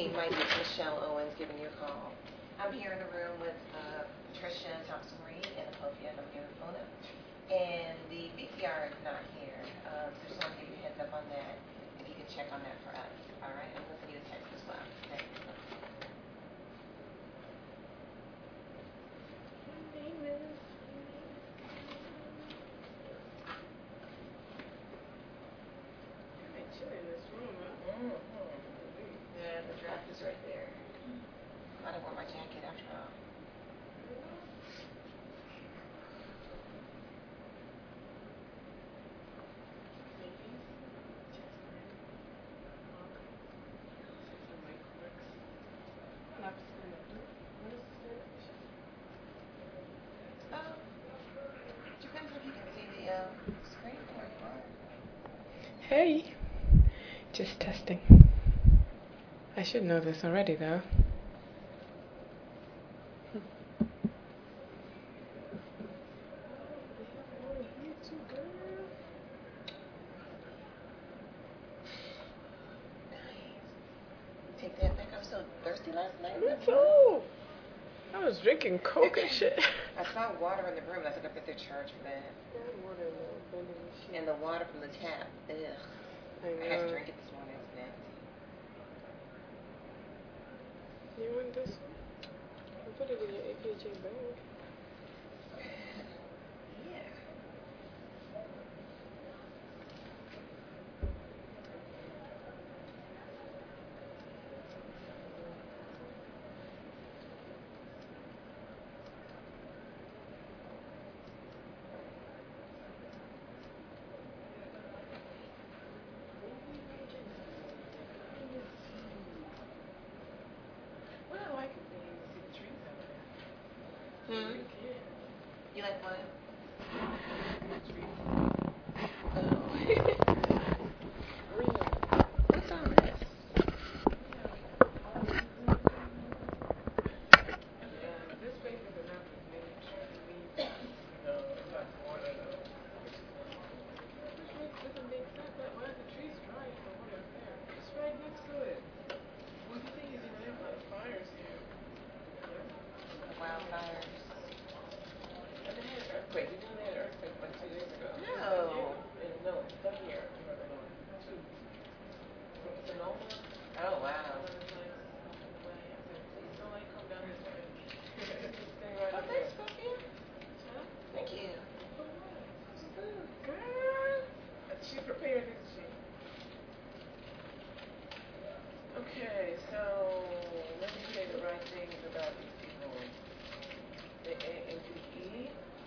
Hey, my name is Michelle Owens, giving you a call. I'm here in the room with Tricia Thompson-Reed and Apopia. I'm here with Mona. And the VCR is not here. So just want to give you a heads up on that. If you can check on that for us. All right? I'm going to send you a text as well. Thanks. Yeah, the draft is right there. I don't wear my jacket after all. Depends if you can see the screen where you are. Hey, just testing. I should know this already though. Take that back. I was so thirsty last night. Me too. I was drinking Coke and shit. I saw water in the room. I thought I bet they charge for that. And the water from the tap. Ugh. I had to drink it this morning. It was nasty. You want this one? I put it in your AKJ bag. Yeah. You like what? What's all this? Wildfires. Earthquake. You know they had an earthquake like 2 days ago. No. No, it's up here. Two. Sonoma. Oh, wow. Somebody come down this way. Oh, thanks, Sophia. Thank you. Girl. She prepared, didn't she? Okay, so let me say the right things about these people. The ANPE.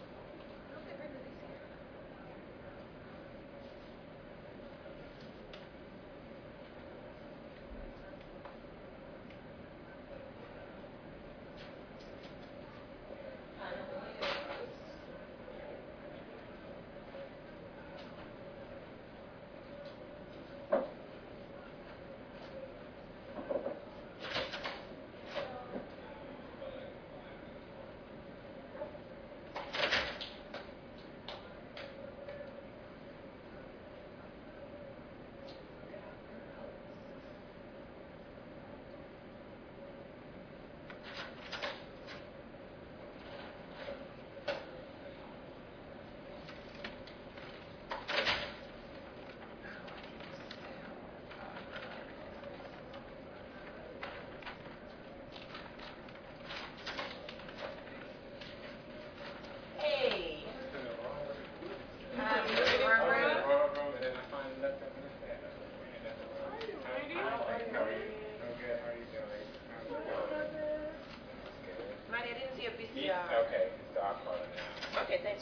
Okay, so I'll call it now. Okay, thanks.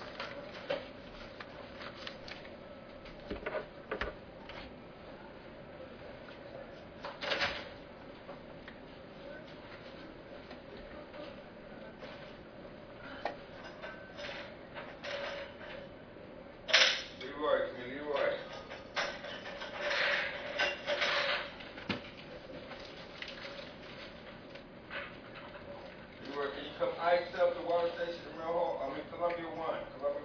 Can you come ice up the water station in Columbia 1? Columbia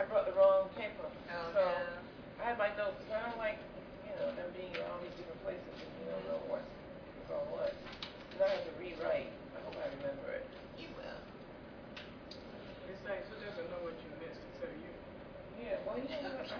brought the wrong paper. Oh, So no. I had my notes, so I don't like, them being in all these different places and you don't know what's on what. And I have to rewrite. I hope I remember it. You will. It's like who doesn't know what you missed until you. Yeah, well, you know what?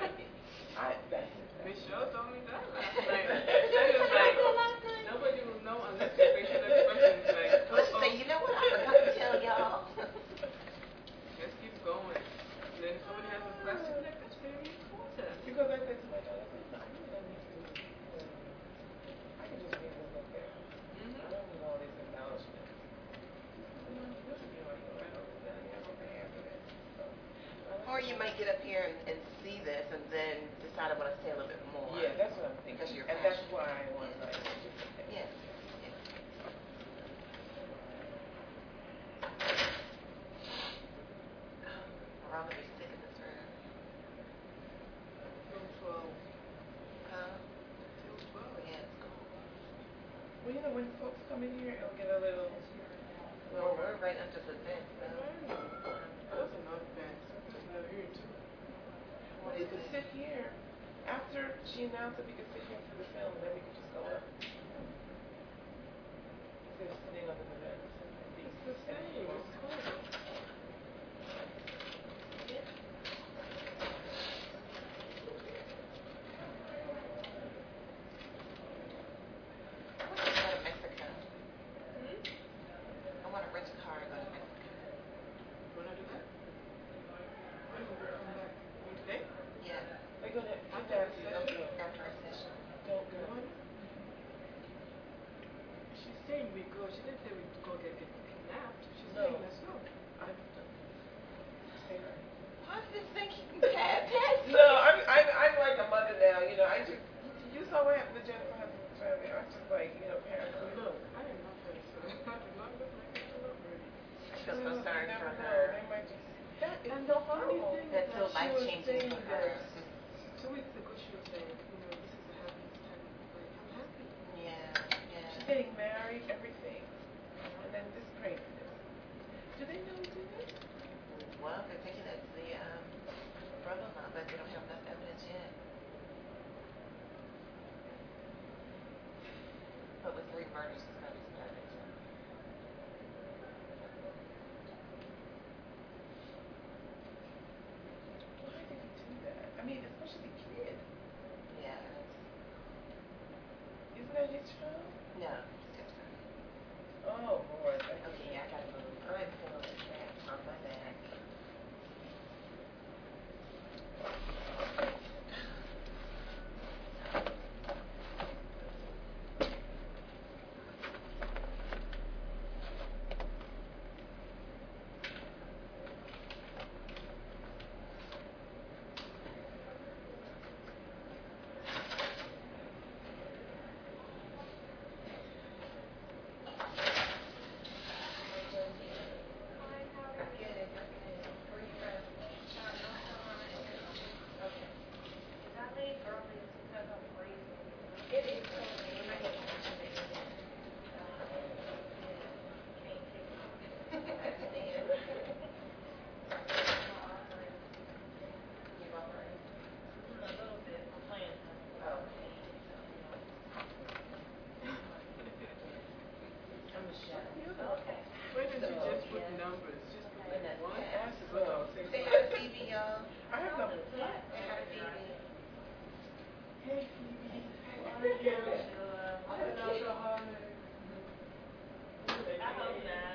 Michelle told me that last night. She was like, nobody will know unless your facial expression is like, Let's say, you know what? I forgot to tell y'all. Just keep going. And then if somebody has a question, like, that's very important. Because I said to my daughter, I really don't need to do this. I can just read what's up there. I don't need all these embellishments. This is yours, so I don't I'm okay after this. So, Or you might get up here and see this and then decide I want to say a little bit more. yeah, that's what I'm thinking. Because you're and that's passionate. why I want to write it. Yes. We're all going to be sick in this room. Till 12. Huh? Till 12. Yeah, it's cool. Well, when folks come in here, it'll get a little Well, we're right under the vent, so. That's enough fence. Just not here too. Well, you could sit here. After she announced that we could sit here for the film, then we could just go up. Instead of sitting under the vents. It's the same. It's cool. I want to go to Mexico. I want to rent a car and go to Mexico. Wanna do that? When will we come back? Today? Yeah. We're going to After our session? After our session. Don't go. She's saying we go. She didn't say we go get kidnapped. She's No. saying let's go. Stay right. Positive thinking. Pass. No, I'm like a mother now. You saw what happened to Jennifer Hudson's family. I was just like, parents. Look, I am not very sorry. I did not look like I love her. I feel so sorry You for never know. her. They might just. That is And so the funny horrible. thing That's is so that she was life-changing saying for her. that 2 weeks ago she was saying, this is the happiest time of my life. I'm happy. Yeah. She's getting married, everything. And then this craziness. Do they know we do this? Well, they're taking it to the brother-in-law, but they don't have enough evidence yet. But with 3 murders, it's going to be some evidence. Why did he do that? I mean, especially the kid. Yeah. Isn't that his child? No, it's different. Oh, Lord. Okay, yeah, I got to move. I'm feeling that on my back. Why didn't you just put numbers? Just put like 1 to go to Say 6. hi to Phoebe, y'all. I have no. Say hi to Phoebe. Hey, Phoebe. How are you? I don't know how I hope not.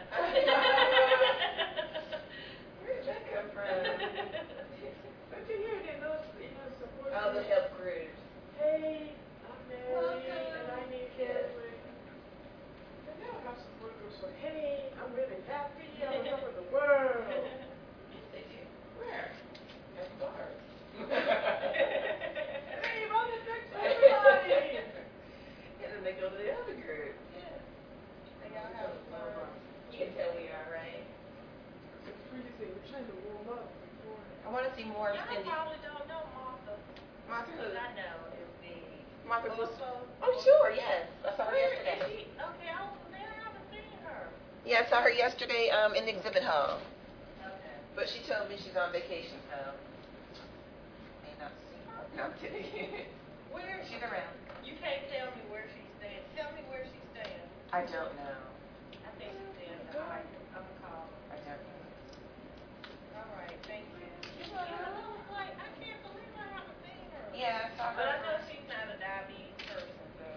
Where did that come from? But you hear they know support. Oh, the help groups. Hey, I'm Mary, Welcome. and I need counseling. They never have support groups for, hey, I'm really happy, I'm on top of the world. Yes, they do. Where? At bars. Hey, run the next everybody. And then they go to the other group. Yeah. They all have fun. You can tell we are, right? It's freezing. We're trying to warm up before. I want to see more of Y'all Cindy. probably don't know Martha. Martha who? I know is the. Martha who? Also. Oh, sure, yes. I saw her Where is yesterday. she? Okay, I was there. I haven't seen her. Yeah, I saw her yesterday in the exhibit hall. Okay. But she told me she's on vacation, so may not see her. No, I'm kidding. Where? She's around. You can't tell me where she's staying. Tell me where she's staying. I don't know. I think she's staying at the Heights. I'm gonna call her. I don't know. All right, thank you. You're welcome. Yeah, I was like, I can't believe I haven't seen her. Yeah, I saw her. But I know she's not a diabetes person, so.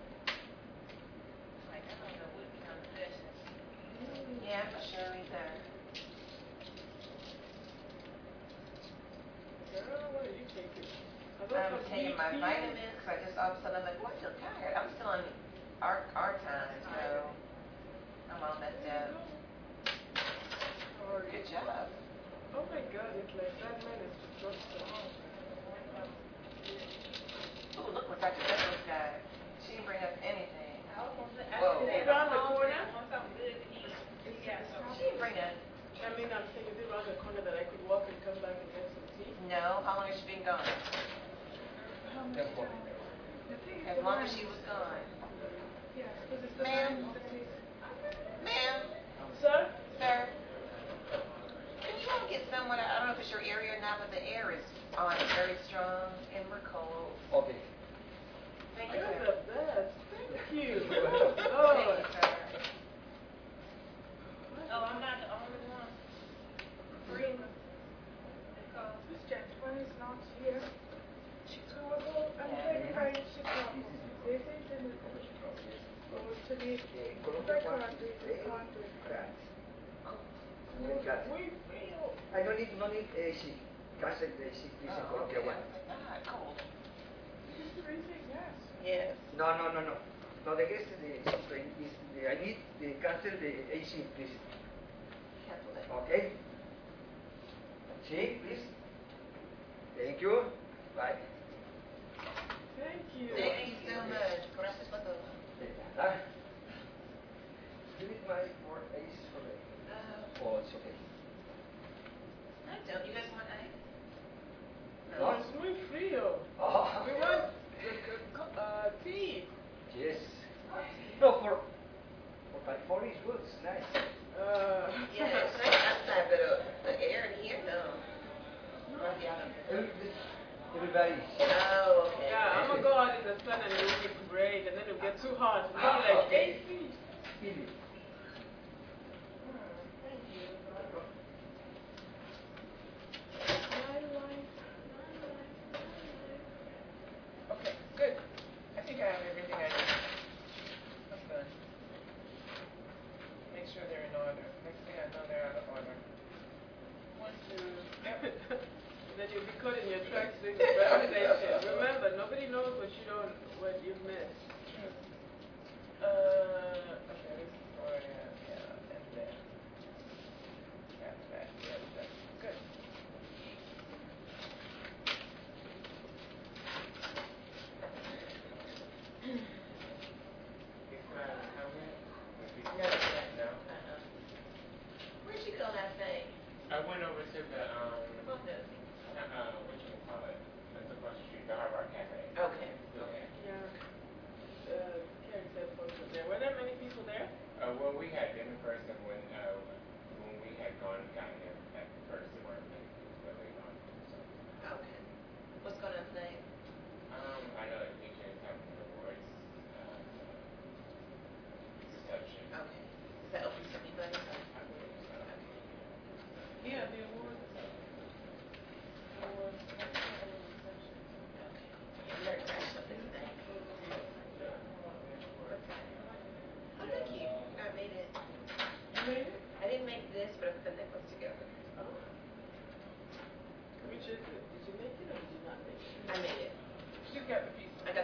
Like, I don't know what kind of session. Yeah, I'm not sure either. Girl, what are you taking? I'm taking my vitamins because I just all of a sudden I'm like, oh, I feel tired. I'm still on our time, so I'm all messed up. Good job. Oh my God, it's like 5 minutes to trust her. Ooh, look what Dr. Douglas got. She didn't bring us anything. I was gonna say, Whoa. I Around the corner? want something good to eat. She got something. She didn't bring us. I mean, I'm saying, is it around the corner that I could walk and come back and get some tea? No, how long has she been gone? As long as she was gone. Yes, because it's the Ma'am? Ma'am? Sir? Sir? Can you all get someone, I don't know if it's your area or not, but the air is on very strong and we're cold. Okay. Thank you, You're sir. the best. Thank you. Thank Lord. you, sir. Oh, I'm not the only one. Brenda. Because Miss Jasper is not here. Chicago, I'm Yeah. very kind of Chicago. This is in the to the contact grant. We feel. I don't need, AC. Cancel the AC, please, in Oh, okay. Colombia one. Ah, cold. It's freezing, yes. Yes. No. No, the guest I need the cancel the AC, please. Cancel it. Okay? See, please. Thank you. Bye. Thank you. Thank you so much. Gracias por todo. You need my more AC for me. Oh, it's okay. I don't. You guys want ice? No? It's muy frío. Oh. We want tea. Yes. No, for my phone is good. It's nice. Yeah, it's nice outside, but the air in here, no. Everybody. Oh, okay. Yeah, I'm gonna go out in the sun and it'll be great, and then it'll get too hot. It'll be like Okay. 8 feet. Easy. Okay, good. I think I have everything I need. I'm done. Make sure they're in order. Next thing I know, they're out of order. Then you'll be caught in your tracks doing the presentation. Remember, nobody knows what you've missed. Okay, this is for, yeah, and then. That's that. Yes, that's good. Where'd you go last night? I went over to the, What the? whatchamacallit, that's across the street, the Hard Rock Cafe. Okay. Okay. Yeah. Karen said folks were there. Were there many people there? Well, we had dinner first, and when we had gone, got here at first, there weren't many people, but later on, so. Okay. What's going on tonight? I know that DJ is having the awards, reception. Okay. Is that open to everybody? I believe so. Yeah, the awards. Awards. Okay. Very fresh up this thing. Oh, thank you. I made it. You made it? I didn't make this, but I put the necklace together. Oh. Which is it? Did you make it or did you not make it? I made it. You got the piece. I got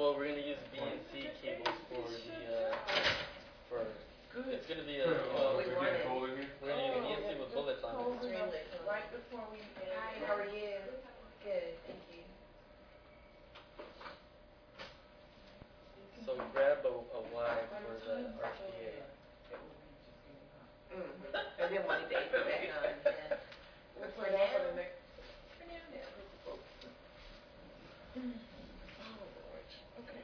Well, we're gonna use BNC cables for the for. Good. It's gonna be a. We Is it wanted. getting cold in here? We're gonna use BNC with bullets on it. Extremely cool. Right before we end. Hi, how are you? Good, thank you. So grab a Y for the RPA. And then one day put back on, yeah. We'll For put it on for now. the next. For now, no. Oh, Lord. Okay.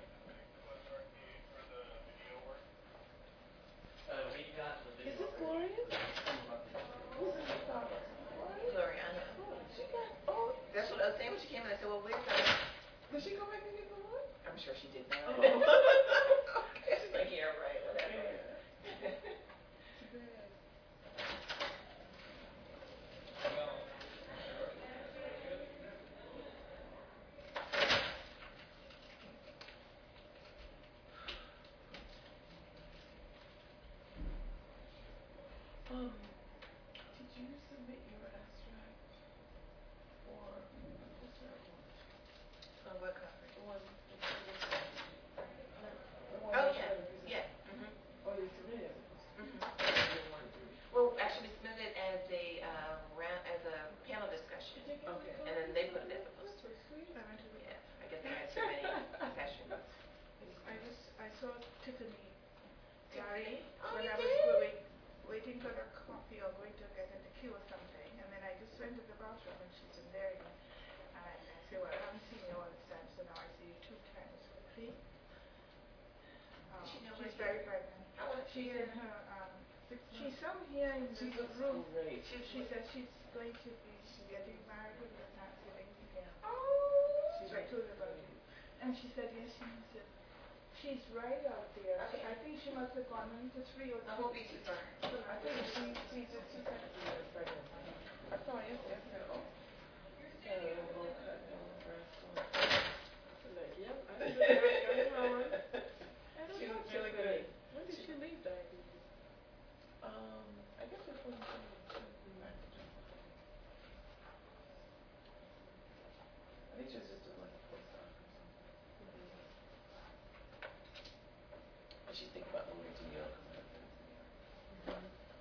We got the video. Is this Gloria? Who's this daughter? Gloriana. Oh, she got, oh. That's what I was saying when she came in. I said, well, where's that? Did she go back and get the one? I'm sure she did now. Oh. She's like, yeah, right, whatever. Did you submit your abstract for, what's that one? What conference? The one that you Oh, yeah, yeah. Oh, you submitted it? Well, actually, we submitted it as a as a panel discussion. Okay. And then they put it as a That's poster. so sweet. Yeah, I guess they had too many sessions. I saw Tiffany Gary Oh, when you I was did? waiting for the coffee or going to get in the queue or something, and then I just went to the bathroom and she's in there again. And I said, well, I haven't seen you all this time, so now I see you 2 times quickly. She know She's we're very here. pregnant. How old is she? She's in her 6 months. She's somewhere here in She the looks room. great. She said she's going to be getting married with the Thanksgiving again. Oh. So I told her about it. And she said, yes, she said, she's right out there. Okay. I think she must have gone into 3 or 2. I won't be too far. I think she's just 2 seconds pregnant. I saw it yesterday. Oh. Got a little low cut on the breast. I was like, yep, I did that. She was really good. When did she leave diabetes? I guess it's when she went back to Jamaica. I think she was just doing like a postdoc or something. And she's thinking about moving to Yale coming up next year.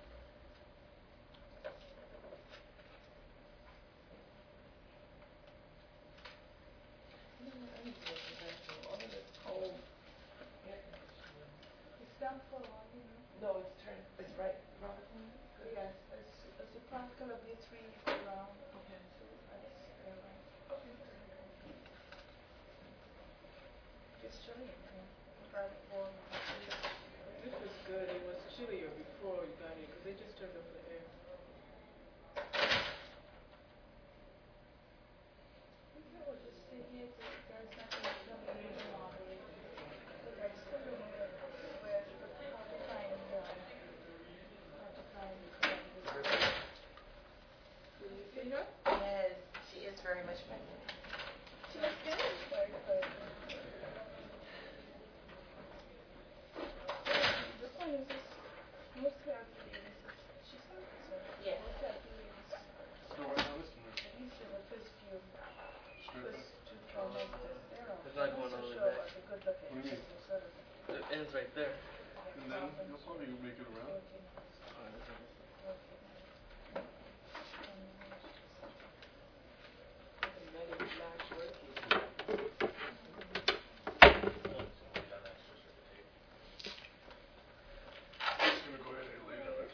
You know what, I need to go to the bathroom. All of this cold air conditioning. It's done for all, you know. No, it's turned, it's right around the corner? Good. Yes, it's a particle of your 3 around. Okay. So that's right. Okay. It's chilly in here. Probably warm. This is good. It was chillier before we got here because they just turned off the air. I will just stay here till you guys have to tell me where to moderate. But I still don't know how to find Did you see her? Yes, she is very much pregnant. She was getting very good. The point is, most healthy ladies, she's healthy, so Yes. most healthy ladies, Still right now, listen. at least in the first few Straight trimesters, they're all. It's not I'm going so all the way sure back. about the good looking. What do you mean? It's sort of The end's right there. And then you'll probably make it around. Another large working. Just gonna go ahead and lay down.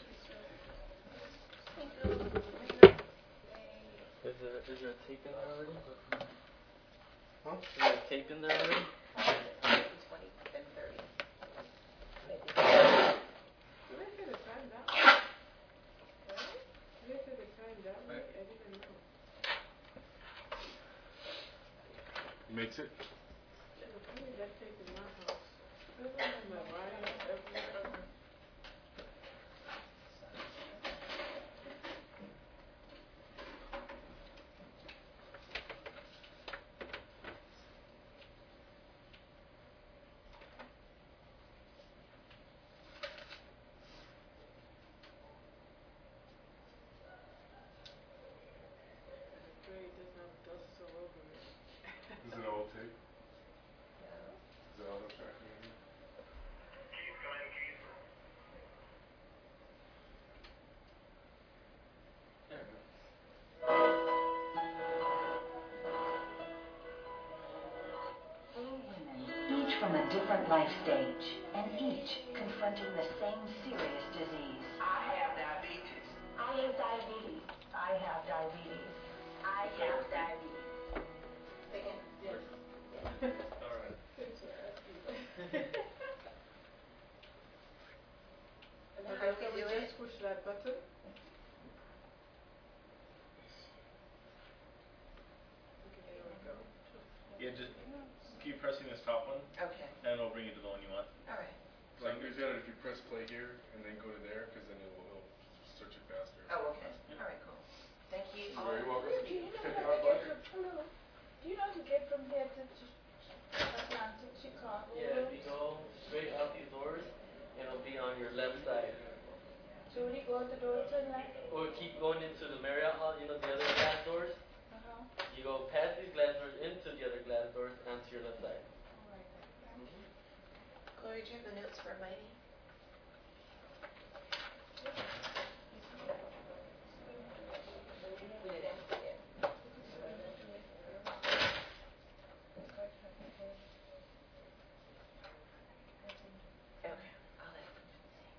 Is there a tape in there already? Huh? Is there a tape in there already? 20 and 30. Did they say the time that way? Did they say the time that way? I didn't know. Makes it? I need that tape in my house. I don't have my writing everywhere. I pray it doesn't have dust all over it. Is it all tape? No. from a different life stage, and each confronting the same serious disease. I have diabetes. I have diabetes. I have diabetes. I have diabetes. Again? Yes. Alright. And then how do we do it? Just push that button. Okay, there we go. Yeah, just keep pressing this top one, Okay, and it'll bring you to the one you want. all right. Like, there's that if you press play here and then go to there, because then it'll search it faster. Oh, okay, all right, cool. Thank you. You're very welcome. Do you know how to get from, hello, do you know how to get from here to Atlanta, Chicago? Yeah, if you go straight out these doors, it'll be on your left side. So when you go out the door, turn left? Or keep going into the Marriott Hall, you know, the other glass doors. Uh-huh. You go past these glass doors into the other glass doors and to your left side. All right, thank you. Gloria, do you have the notes for Mighty? We didn't ask it yet. Okay, I'll ask him.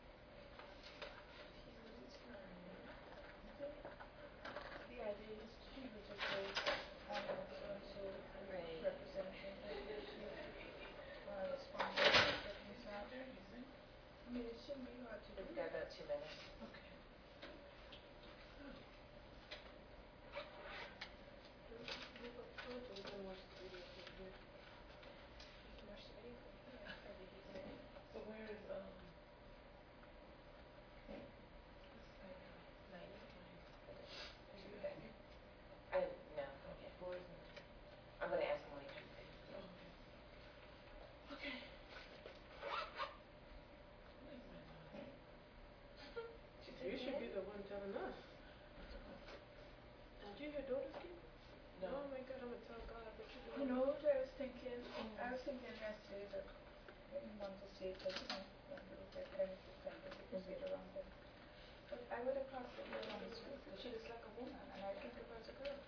The idea is she would just say, I'm so Right. representing, respond to things happen. I mean, it shouldn't be hard to do. We've got about 2 minutes. Okay. So where is, No, okay. I'm gonna ask him when he comes in. okay. You should be the one telling us. Did you hear Dota's kid? No. Oh my God, I'm gonna tell God what you You doing. know what I was thinking? I was thinking yesterday that I didn't want to say it, but when we get benefit kind of sit around it. But I would have crossed the girl on the street, because she looks like a woman, and I think of her as a girl.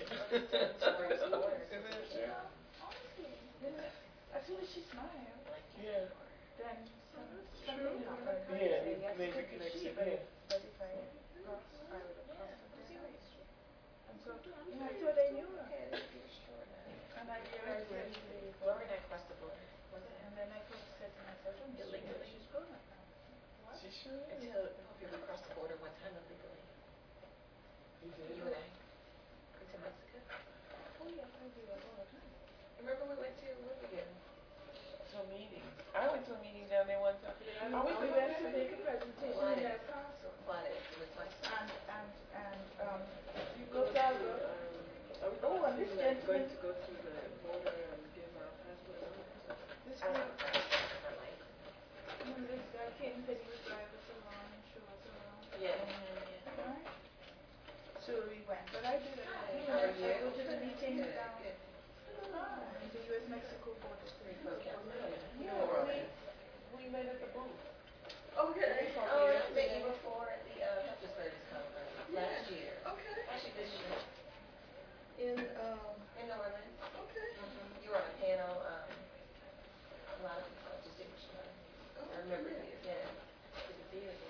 Yeah, honestly. As soon as she smiled, Yeah. then something happened. Yeah, Say, yes, maybe it could be she, connection, but yeah. but if I crossed, I would have crossed the girl on the street. And so, I thought I knew her. And I realized yesterday, Gloria and I crossed the border. and then I said to myself, oh, Illegally. she's grown up now. What? She sure is. Until Poppy, we crossed the border one time illegally. You did? You and I. Into Mexico. Oh, yes, I do that all the time. Remember we went to, where we go? To a meeting. I went to a meeting down there one time. I went We to went to make a presentation in El Paso. Juárez, it was like. And you go down the, oh, and this Going gentleman, to go through the border and give our passport and all that stuff. this I don't guy, have a license. this guy came and said he would drive us around and show us around. Yeah. Right? So we went, but I did it. How are I you? go to the meeting Good, down good. in the U.S.-Mexico border. Okay. Yeah, we met at the booth. Oh, good. Oh, I met you before at the Health Disparities Conference last year. Okay. Actually, this year. In, In New Orleans. okay. You were on a panel, a lot of people, distinguished ones. I remember you, yeah. It was beautiful.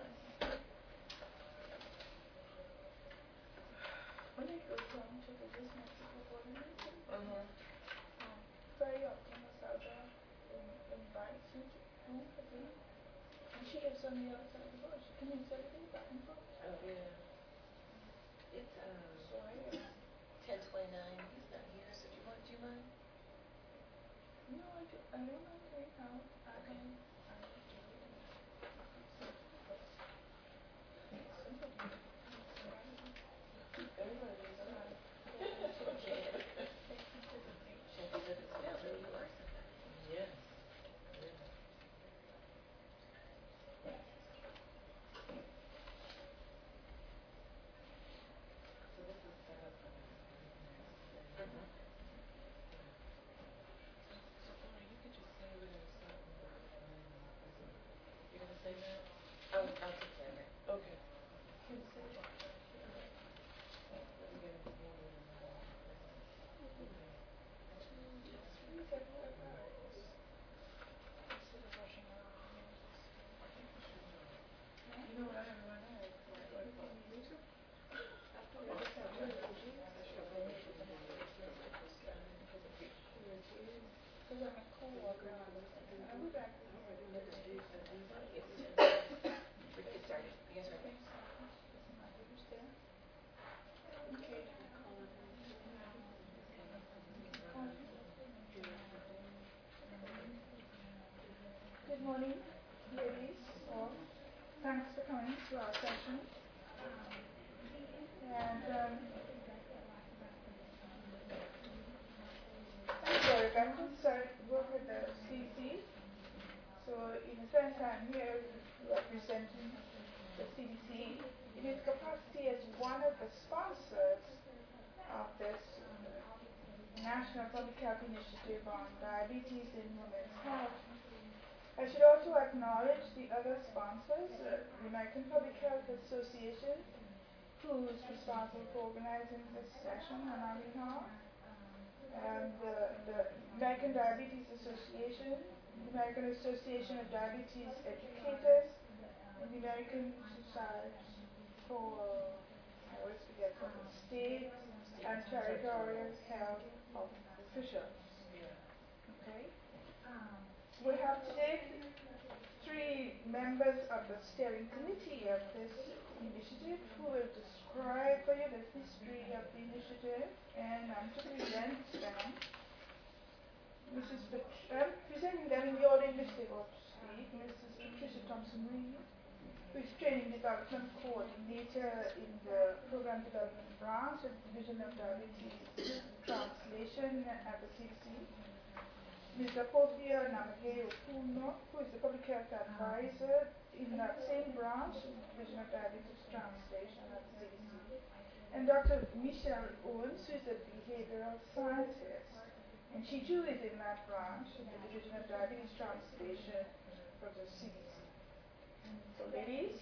when I go down to the U.S.-Mexico border meeting, Mm-hmm. very often Masada invites me to come again. And she lives on the other side of the border. She commutes every day back and forth. Oh, yeah. It's, So I 10:29. He's not here, so do you mind? no, I don't mind right now. Okay. Everybody is on. Should be with us now, who you are somebody. Yes. So this is set up for next Wednesday. Mm-hmm. So Gloria, you could just say co-worker. I'll be back. We can start it. Yes, sir. Okay. Good morning, ladies. All. Thanks for coming to our session. And I'm sorry, I'm going to start work with the CDC. So in a sense, I'm here representing the CDC in its capacity as one of the sponsors of this National Public Health Initiative on Diabetes in Women's Health. I should also acknowledge the other sponsors, the American Public Health Association, who is responsible for organizing this session on our behalf, and the American Diabetes Association, the American Association of Diabetes Educators, and the American Society for, I always forget, for the state and territorial health officials. Okay? We have today 3 members of the steering committee of this initiative who will describe for you the history of the initiative, and I'm to present them. I'm presenting them in the order in which they ought to speak. Mrs. Patricia Thompson-Reed, who is Training Development Coordinator in the Program Development Branch at the Division of Diabetes Translation at the CDC. Ms. Apofia Namagay Okuno, who is the Public Health Advisor in that same branch, Division of Diabetes Translation at the CDC. And Dr. Michelle Owens, who is a behavioral scientist, and she too is in that branch, in the Division of Diabetes Translation for the CDC. So ladies,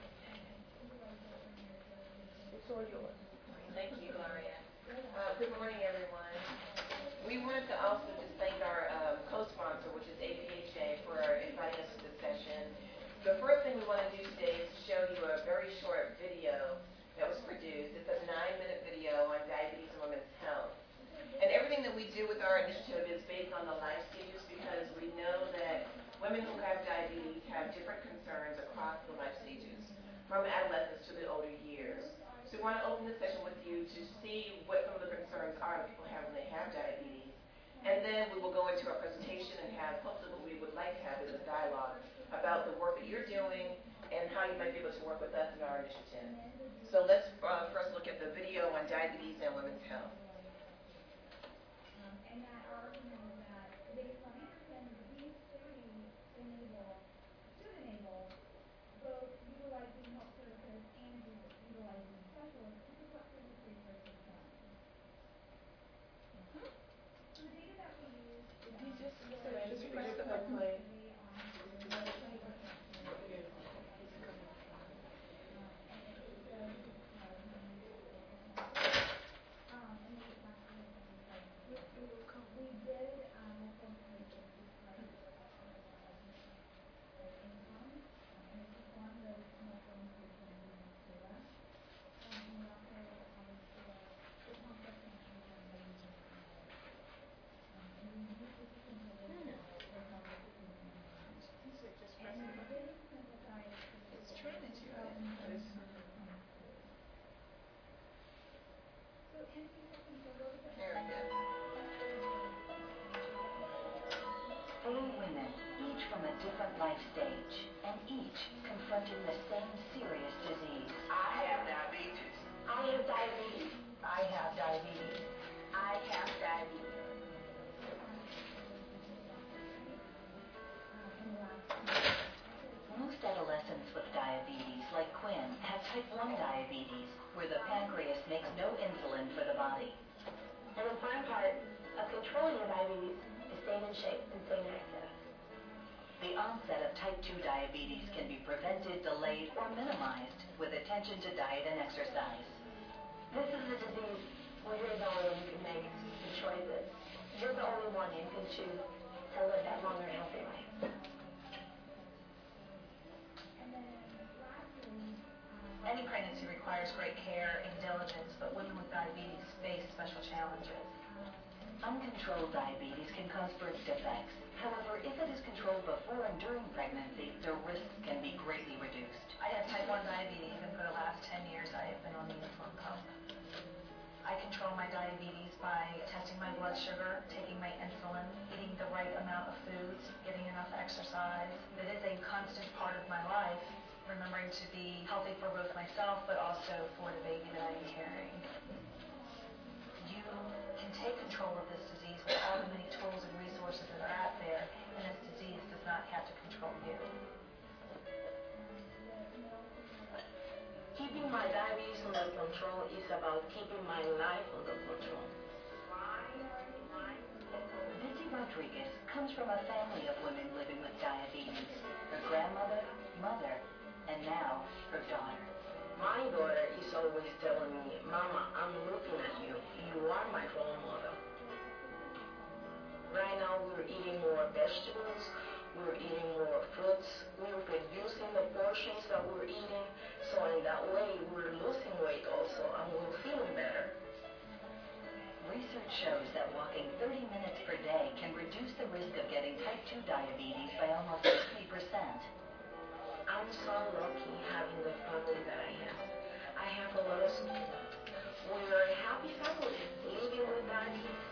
it's all yours. Thank you, Gloria. Good morning, everyone. We wanted to also just thank our co-sponsor, which is APHA, for inviting us to this session. The first thing we want to do today is to show you a very short video that was produced. It's a 9-minute video on diabetes and women's health. And everything that we do with our initiative is based on the life stages, because we know that women who have diabetes have different concerns across the life stages, from adolescence to the older years. So we want to open this session with you to see what some of the concerns are that people have when they have diabetes. And then we will go into our presentation and have, hopefully what we would like to have is a dialogue about the work that you're doing and how you might be able to work with us in our initiative. So let's first look at the video on diabetes and women's health. And that argument that based on understanding these studies should enable both utilizing health services and utilizing specialists. This is what previous research has done. So the data that we use is Just press the play. All women, each from a different life stage, and each confronting the same serious disease. I have diabetes. I have diabetes. I have diabetes. I have diabetes. Most adolescents with diabetes, like Quinn, have type 1 diabetes, where the pancreas makes no insulin for the body. And the fun part of controlling your diabetes is staying in shape and staying active. The onset of type 2 diabetes can be prevented, delayed, or minimized with attention to diet and exercise. This is a disease where you're the only one who can make the choices. You're the only one who can choose to live that longer, healthy life. Any pregnancy requires great care and diligence, but women with diabetes face special challenges. Uncontrolled diabetes can cause birth defects, However, if it is controlled before and during pregnancy, the risks can be greatly reduced. I have type 1 diabetes, and for the last 10 years I have been on the insulin pump. I control my diabetes by testing my blood sugar, taking my insulin, eating the right amount of foods, getting enough exercise. It is a constant part of my life, remembering to be healthy for both myself but also for the baby that I am carrying. You can take control of this disease with all the many tools and resources that are out there, and this disease does not have to control you. Keeping my diabetes under control is about keeping my life under control. Vicky Rodriguez comes from a family of women living with diabetes. Her grandmother, mother, and now her daughter. My daughter is always telling me, Mama, I'm looking at you. You are my role model. Right now we're eating more vegetables, we're eating more fruits, we're reducing the portions that we're eating, so in that way we're losing weight also and we're feeling better. Research shows that walking 30 minutes per day can reduce the risk of getting type 2 diabetes by almost 60%. I'm so lucky having the family that I have. I have a lot of support. We're a happy family living with diabetes.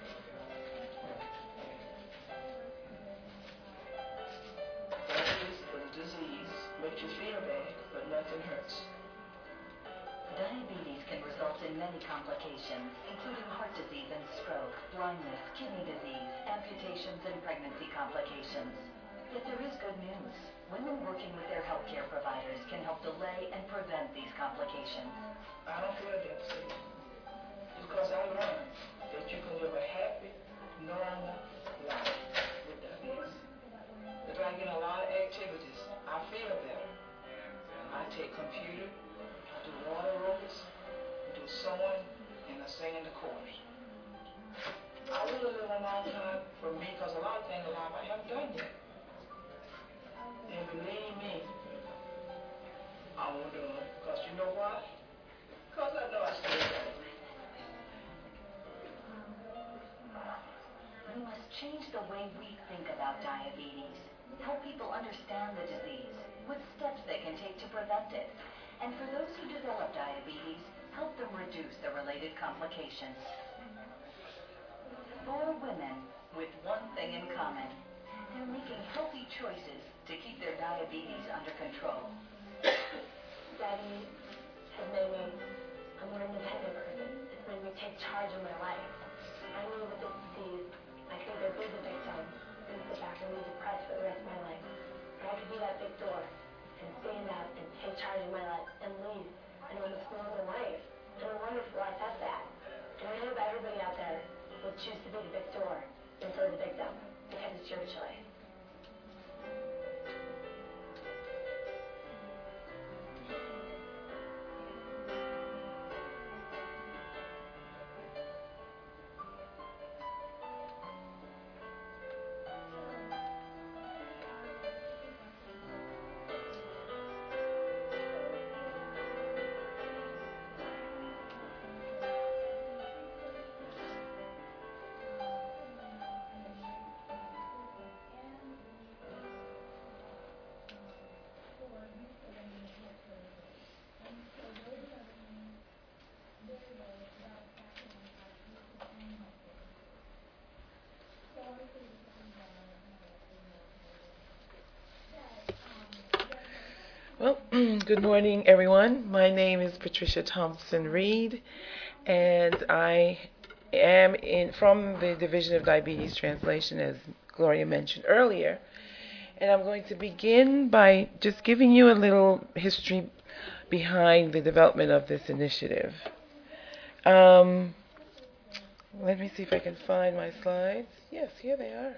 Diabetes is a disease. Makes you feel bad, but nothing hurts. Diabetes can result in many complications, including heart disease and stroke, blindness, kidney disease, amputations, and pregnancy complications. Yet there is good news. Women working with their healthcare providers can help delay and prevent these complications. I don't feel devastated because I learned that you can live a happy, normal life with diabetes. If I get a lot of activities, I feel better. I take computer, I do water aerobics, do sewing, and I sing in the chorus. I want to live a long time for me because a lot of things in life I haven't done yet. And believe me, I won't do them. Because you know why? Because I know I still got it. We must change the way we think about diabetes, help people understand the disease, what steps they can take to prevent it, and for those who develop diabetes, help them reduce the related complications. 4 women with one thing in common. They're making healthy choices to keep their diabetes under control. Diabetes has made me a more independent person. It's made me take charge of my life. I know with this disease, I could either be the victim and sit back and be depressed for the rest of my life, or I could be that victor and stand up and take charge of my life and lead an almost normal life and a wonderful life at that. And I hope everybody out there will choose to be the victor instead of the victim, because it's your choice. Well, good morning, everyone. My name is Patricia Thompson Reed, and I am from the Division of Diabetes Translation, as Gloria mentioned earlier. And I'm going to begin by just giving you a little history behind the development of this initiative. Let me see if I can find my slides. Yes, here they are.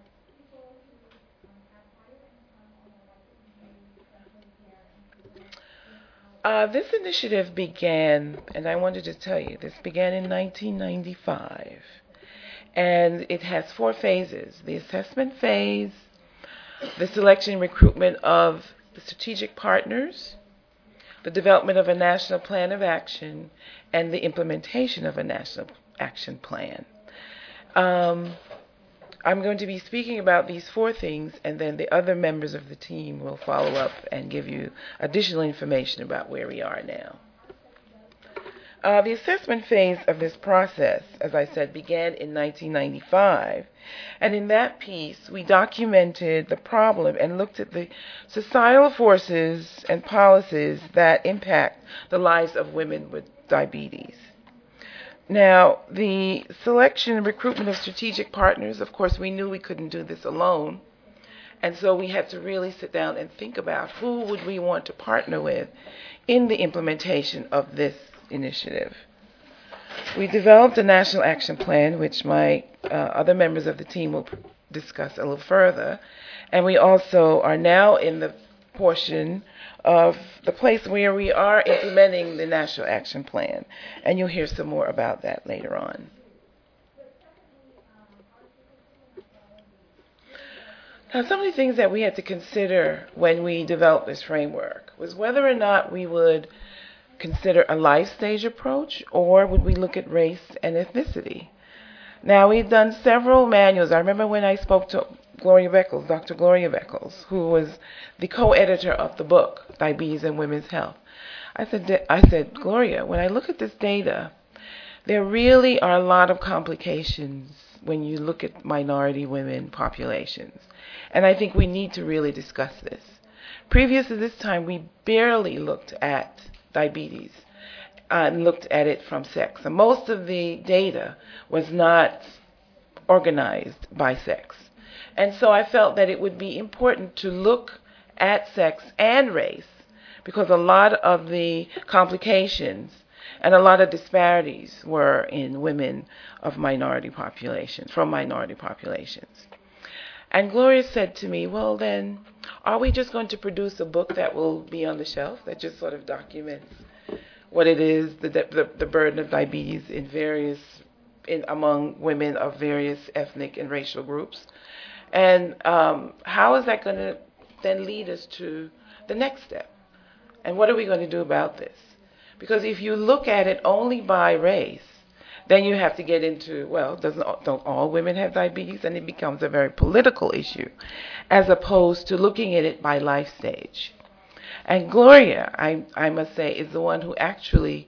This initiative began, and I wanted to tell you, this began in 1995. And it has 4 phases: the assessment phase, the selection and recruitment of the strategic partners, the development of a national plan of action, and the implementation of a national action plan. I'm going to be speaking about these 4 things, and then the other members of the team will follow up and give you additional information about where we are now. The assessment phase of this process, as I said, began in 1995. And in that piece, we documented the problem and looked at the societal forces and policies that impact the lives of women with diabetes. Now, the selection and recruitment of strategic partners, of course, we knew we couldn't do this alone. And so we had to really sit down and think about who would we want to partner with in the implementation of this initiative. We developed a national action plan, which my other members of the team will discuss a little further. And we also are now in the portion of the place where we are implementing the national action plan. And you'll hear some more about that later on. Now, some of the things that we had to consider when we developed this framework was whether or not we would consider a life stage approach, or would we look at race and ethnicity? Now, we've done several manuals. I remember when I spoke to Gloria Beckles, Dr. Gloria Beckles, who was the co-editor of the book, Diabetes and Women's Health. I said, Gloria, when I look at this data, there really are a lot of complications when you look at minority women populations. And I think we need to really discuss this. Previous to this time, we barely looked at diabetes and looked at it from sex. And most of the data was not organized by sex. And so I felt that it would be important to look at sex and race, because a lot of the complications and a lot of disparities were in women of minority populations, from minority populations. And Gloria said to me, well then, are we just going to produce a book that will be on the shelf that just sort of documents what it is, the burden of diabetes among women of various ethnic and racial groups? And how is that going to then lead us to the next step? And what are we going to do about this? Because if you look at it only by race, then you have to get into, well, don't all women have diabetes? And it becomes a very political issue, as opposed to looking at it by life stage. And Gloria, I must say, is the one who actually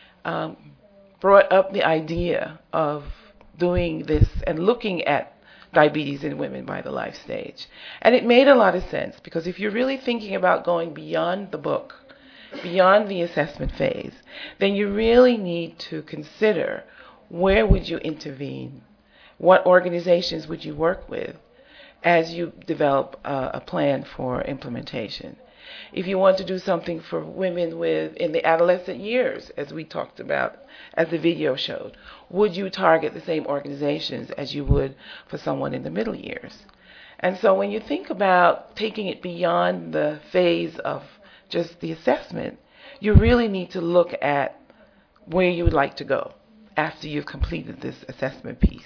brought up the idea of doing this and looking at diabetes in women by the life stage. And it made a lot of sense, because if you're really thinking about going beyond the book, beyond the assessment phase, then you really need to consider, where would you intervene? What organizations would you work with as you develop a plan for implementation? If you want to do something for women in the adolescent years, as we talked about, as the video showed, would you target the same organizations as you would for someone in the middle years? And so when you think about taking it beyond the phase of just the assessment, you really need to look at where you would like to go after you've completed this assessment piece.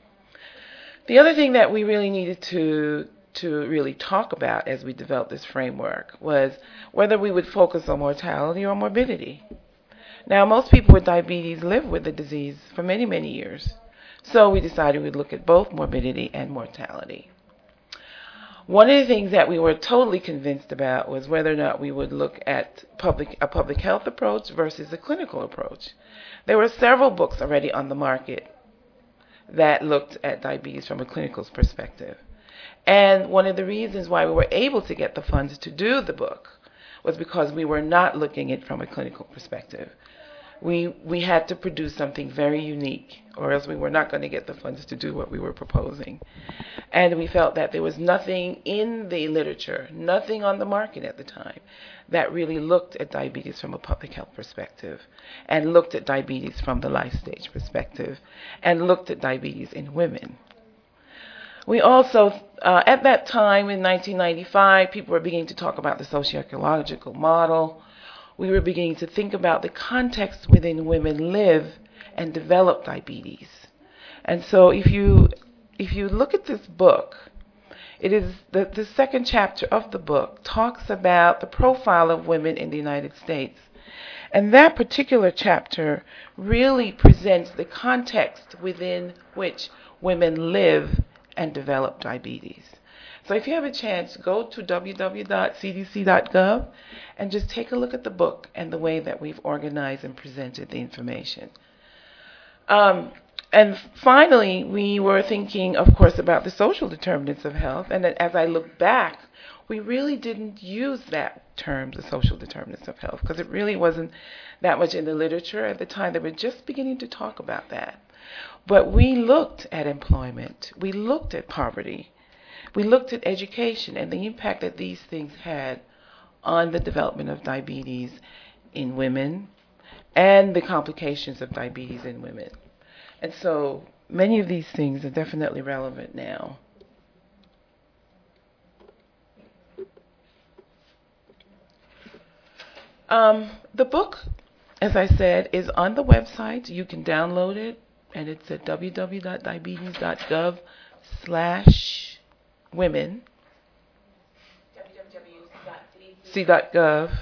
The other thing that we really needed to really talk about as we developed this framework was whether we would focus on mortality or morbidity. Now, most people with diabetes live with the disease for many, many years. So we decided we'd look at both morbidity and mortality. One of the things that we were totally convinced about was whether or not we would look at a public health approach versus a clinical approach. There were several books already on the market that looked at diabetes from a clinical perspective. And one of the reasons why we were able to get the funds to do the book was because we were not looking at it from a clinical perspective. We had to produce something very unique, or else we were not going to get the funds to do what we were proposing. And we felt that there was nothing in the literature, nothing on the market at the time, that really looked at diabetes from a public health perspective, and looked at diabetes from the life stage perspective, and looked at diabetes in women. We also, at that time in 1995, people were beginning to talk about the socio-ecological model. We were beginning to think about the context within women live and develop diabetes. And so if you look at this book, it is the second chapter of the book talks about the profile of women in the United States. And that particular chapter really presents the context within which women live and develop diabetes. So if you have a chance, go to www.cdc.gov and just take a look at the book and the way that we've organized and presented the information. And finally, we were thinking, of course, about the social determinants of health. And as I look back, we really didn't use that term, the social determinants of health, because it really wasn't that much in the literature at the time. They were just beginning to talk about that. But we looked at employment. We looked at poverty. We looked at education and the impact that these things had on the development of diabetes in women and the complications of diabetes in women. And so many of these things are definitely relevant now. The book, as I said, is on the website. You can download it, and it's at www.diabetes.gov/women. www.cdc.gov/diabetes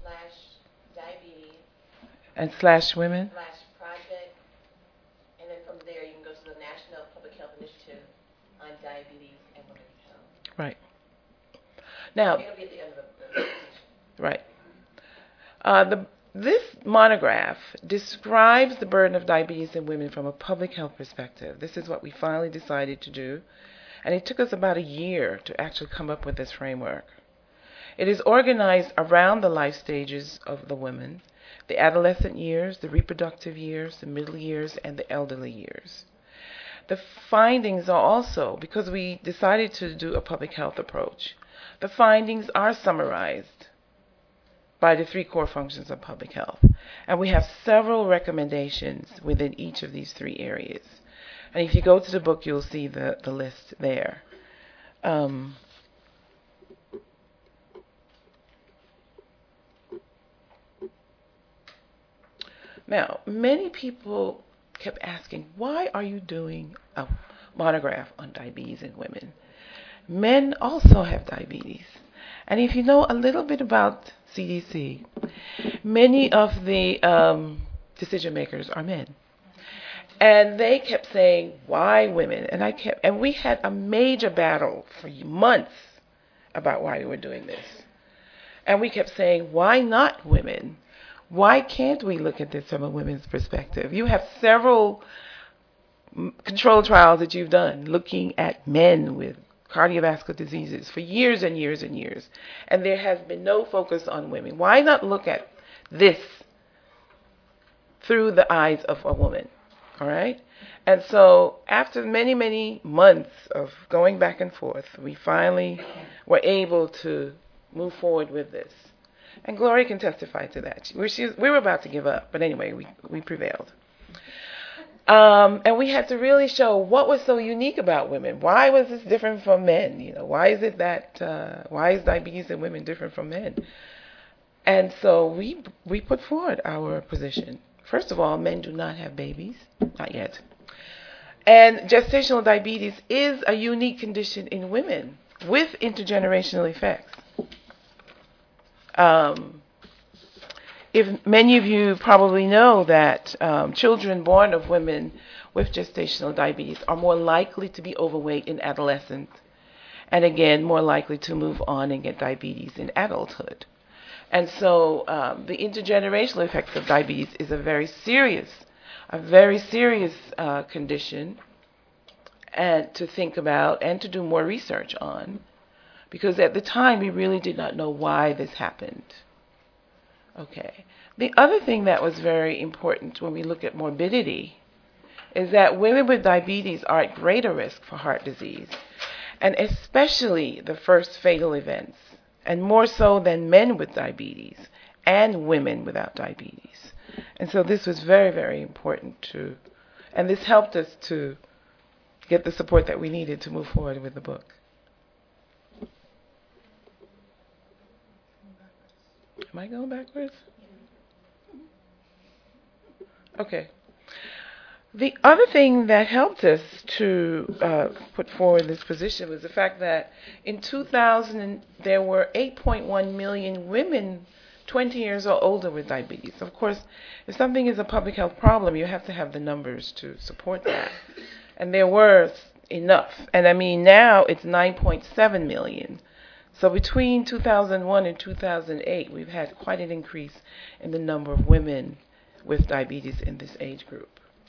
and /women. /project, and then from there you can go to the National Public Health Initiative on Diabetes and Women's Health. Right. Now, it'll be at the end of the right. This monograph describes the burden of diabetes in women from a public health perspective. This is what we finally decided to do, and it took us about a year to actually come up with this framework. It is organized around the life stages of the women: the adolescent years, the reproductive years, the middle years, and the elderly years. The findings are also, because we decided to do a public health approach, the findings are summarized by the 3 core functions of public health. And we have several recommendations within each of these 3 areas. And if you go to the book, you'll see the list there. Now, many people kept asking, why are you doing a monograph on diabetes in women? Men also have diabetes. And if you know a little bit about CDC, many of the decision makers are men. And they kept saying, why women? And we had a major battle for months about why we were doing this. And we kept saying, why not women? Why can't we look at this from a women's perspective? You have several controlled trials that you've done looking at men with cardiovascular diseases for years and years and years. And there has been no focus on women. Why not look at this through the eyes of a woman? All right? And so after many, many months of going back and forth, we finally were able to move forward with this. And Gloria can testify to that. We were about to give up, but anyway, we prevailed. And we had to really show what was so unique about women. Why was this different from men? Why is it that why is diabetes in women different from men? And so we put forward our position. First of all, men do not have babies, not yet. And gestational diabetes is a unique condition in women with intergenerational effects. If many of you probably know that children born of women with gestational diabetes are more likely to be overweight in adolescence, and again, more likely to move on and get diabetes in adulthood. And so the intergenerational effects of diabetes is a very serious condition and to think about and to do more research on, because at the time we really did not know why this happened. Okay. The other thing that was very important when we look at morbidity is that women with diabetes are at greater risk for heart disease, and especially the first fatal events, and more so than men with diabetes and women without diabetes. And so this was very, very important and this helped us to get the support that we needed to move forward with the book. Am I going backwards? Okay. The other thing that helped us to put forward this position was the fact that in 2000 there were 8.1 million women 20 years or older with diabetes. Of course, if something is a public health problem, you have to have the numbers to support that. And there were enough. And I mean, now it's 9.7 million. So between 2001 and 2008, we've had quite an increase in the number of women with diabetes in this age group.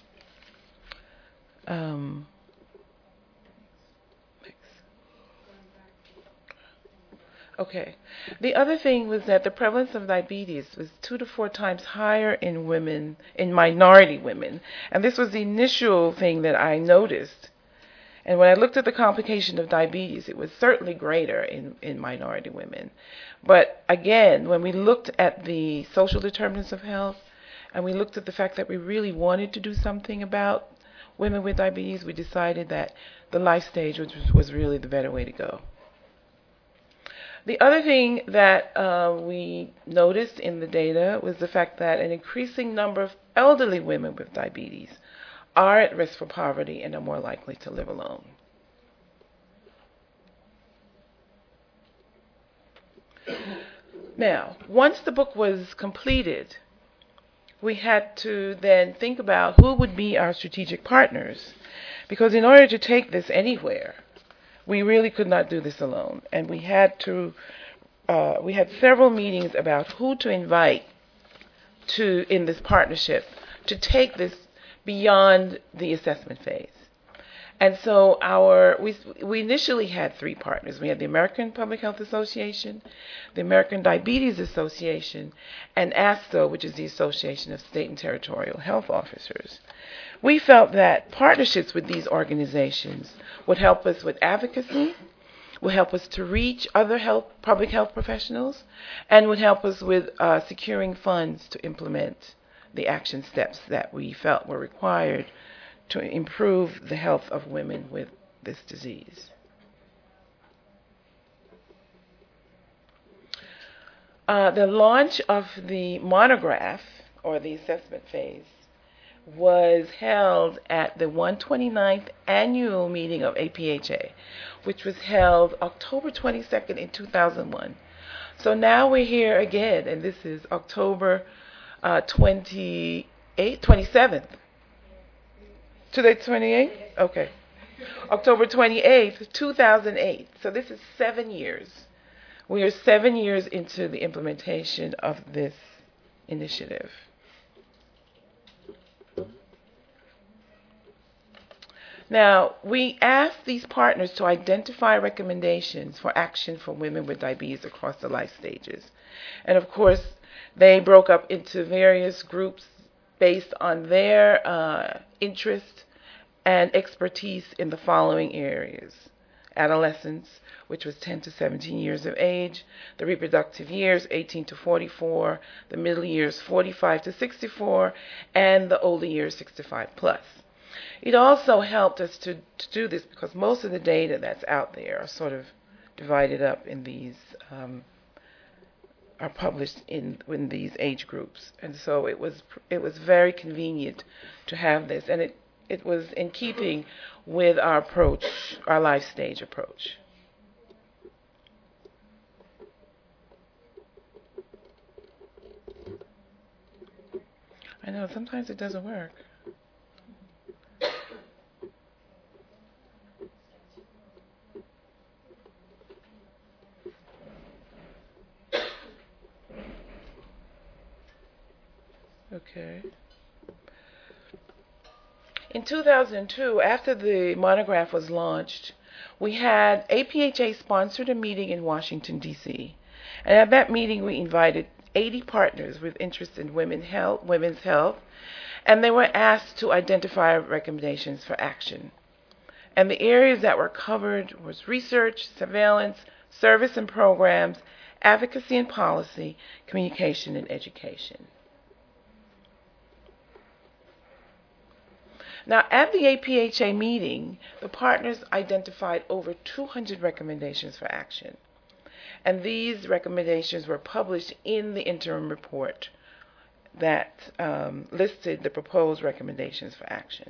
Okay. The other thing was that the prevalence of diabetes was 2 to 4 times higher in women, in minority women. And this was the initial thing that I noticed. And when I looked at the complication of diabetes, it was certainly greater in minority women. But again, when we looked at the social determinants of health, and we looked at the fact that we really wanted to do something about women with diabetes, we decided that the life stage was really the better way to go. The other thing that we noticed in the data was the fact that an increasing number of elderly women with diabetes are at risk for poverty and are more likely to live alone. Now, once the book was completed, we had to then think about who would be our strategic partners, because in order to take this anywhere, we really could not do this alone, and we had several meetings about who to invite to in this partnership to take this beyond the assessment phase. And so we initially had 3 partners. We had the American Public Health Association, the American Diabetes Association, and ASTO, which is the Association of State and Territorial Health Officers. We felt that partnerships with these organizations would help us with advocacy, would help us to reach other public health professionals, and would help us with securing funds to implement the action steps that we felt were required to improve the health of women with this disease. The launch of the monograph, or the assessment phase, was held at the 129th annual meeting of APHA, which was held October 22nd in 2001. So now we're here again, and this is October 27th. Today, 28th? Okay. October 28th, 2008. So this is 7 years. We are 7 years into the implementation of this initiative. Now, we asked these partners to identify recommendations for action for women with diabetes across the life stages. And of course, they broke up into various groups based on their interest and expertise in the following areas: adolescence, which was 10 to 17 years of age, the reproductive years, 18 to 44, the middle years, 45 to 64, and the older years, 65 plus. It also helped us to do this because most of the data that's out there are sort of divided up in these, are published in these age groups. And so it was very convenient to have this, and it was in keeping with our approach, our life stage approach. I know, sometimes it doesn't work. Okay. In 2002, after the monograph was launched, we had APHA sponsored a meeting in Washington, D.C. And at that meeting, we invited 80 partners with interest in women's health, and they were asked to identify recommendations for action. And the areas that were covered was research, surveillance, service and programs, advocacy and policy, communication and education. Now, at the APHA meeting, the partners identified over 200 recommendations for action. And these recommendations were published in the interim report that listed the proposed recommendations for action.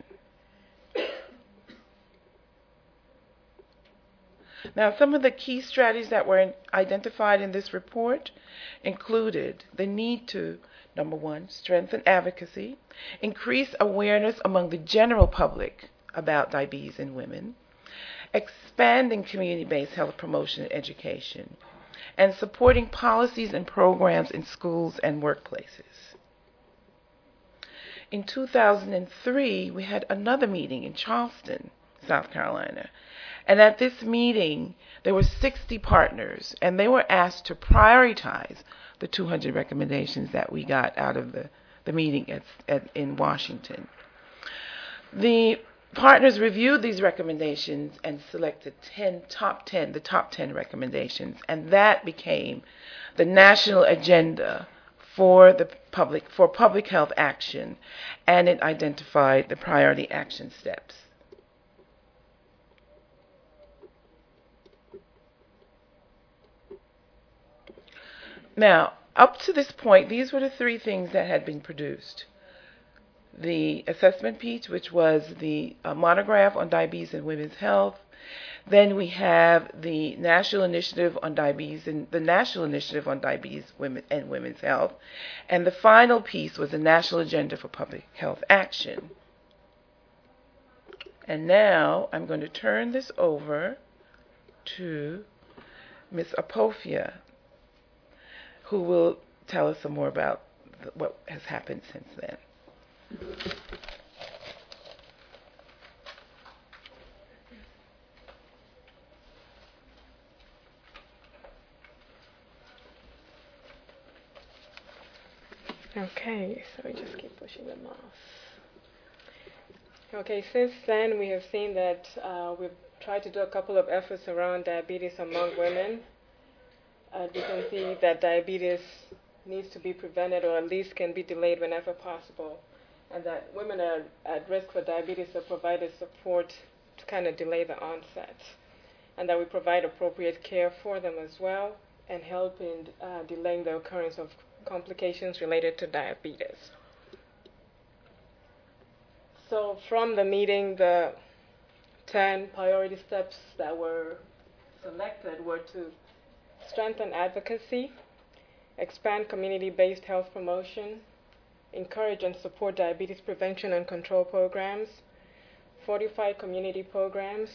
Now, some of the key strategies that were identified in this report included the need to, number one, strengthen advocacy, increase awareness among the general public about diabetes in women, expanding community-based health promotion and education, and supporting policies and programs in schools and workplaces. In 2003, we had another meeting in Charleston, South Carolina. And at this meeting, there were 60 partners, and they were asked to prioritize the 200 recommendations that we got out of the meeting in Washington. The partners reviewed these recommendations and selected the top 10 recommendations, and that became the national agenda for public health action, and it identified the priority action steps. Now, up to this point, these were the three things that had been produced. The assessment piece, which was the monograph on diabetes and women's health. Then we have the National Initiative on Diabetes and the National Initiative on Diabetes and Women's Health. And the final piece was the National Agenda for Public Health Action. And now I'm going to turn this over to Ms. Apofia, who will tell us some more about what has happened since then. Okay, so we just keep pushing the mouse. Okay, since then we have seen that we've tried to do a couple of efforts around diabetes among women. We can see that diabetes needs to be prevented or at least can be delayed whenever possible, and that women are at risk for diabetes are provided support to kind of delay the onset, and that we provide appropriate care for them as well and help in delaying the occurrence of complications related to diabetes. So from the meeting, the 10 priority steps that were selected were to strengthen advocacy, expand community-based health promotion, encourage and support diabetes prevention and control programs, fortify community programs,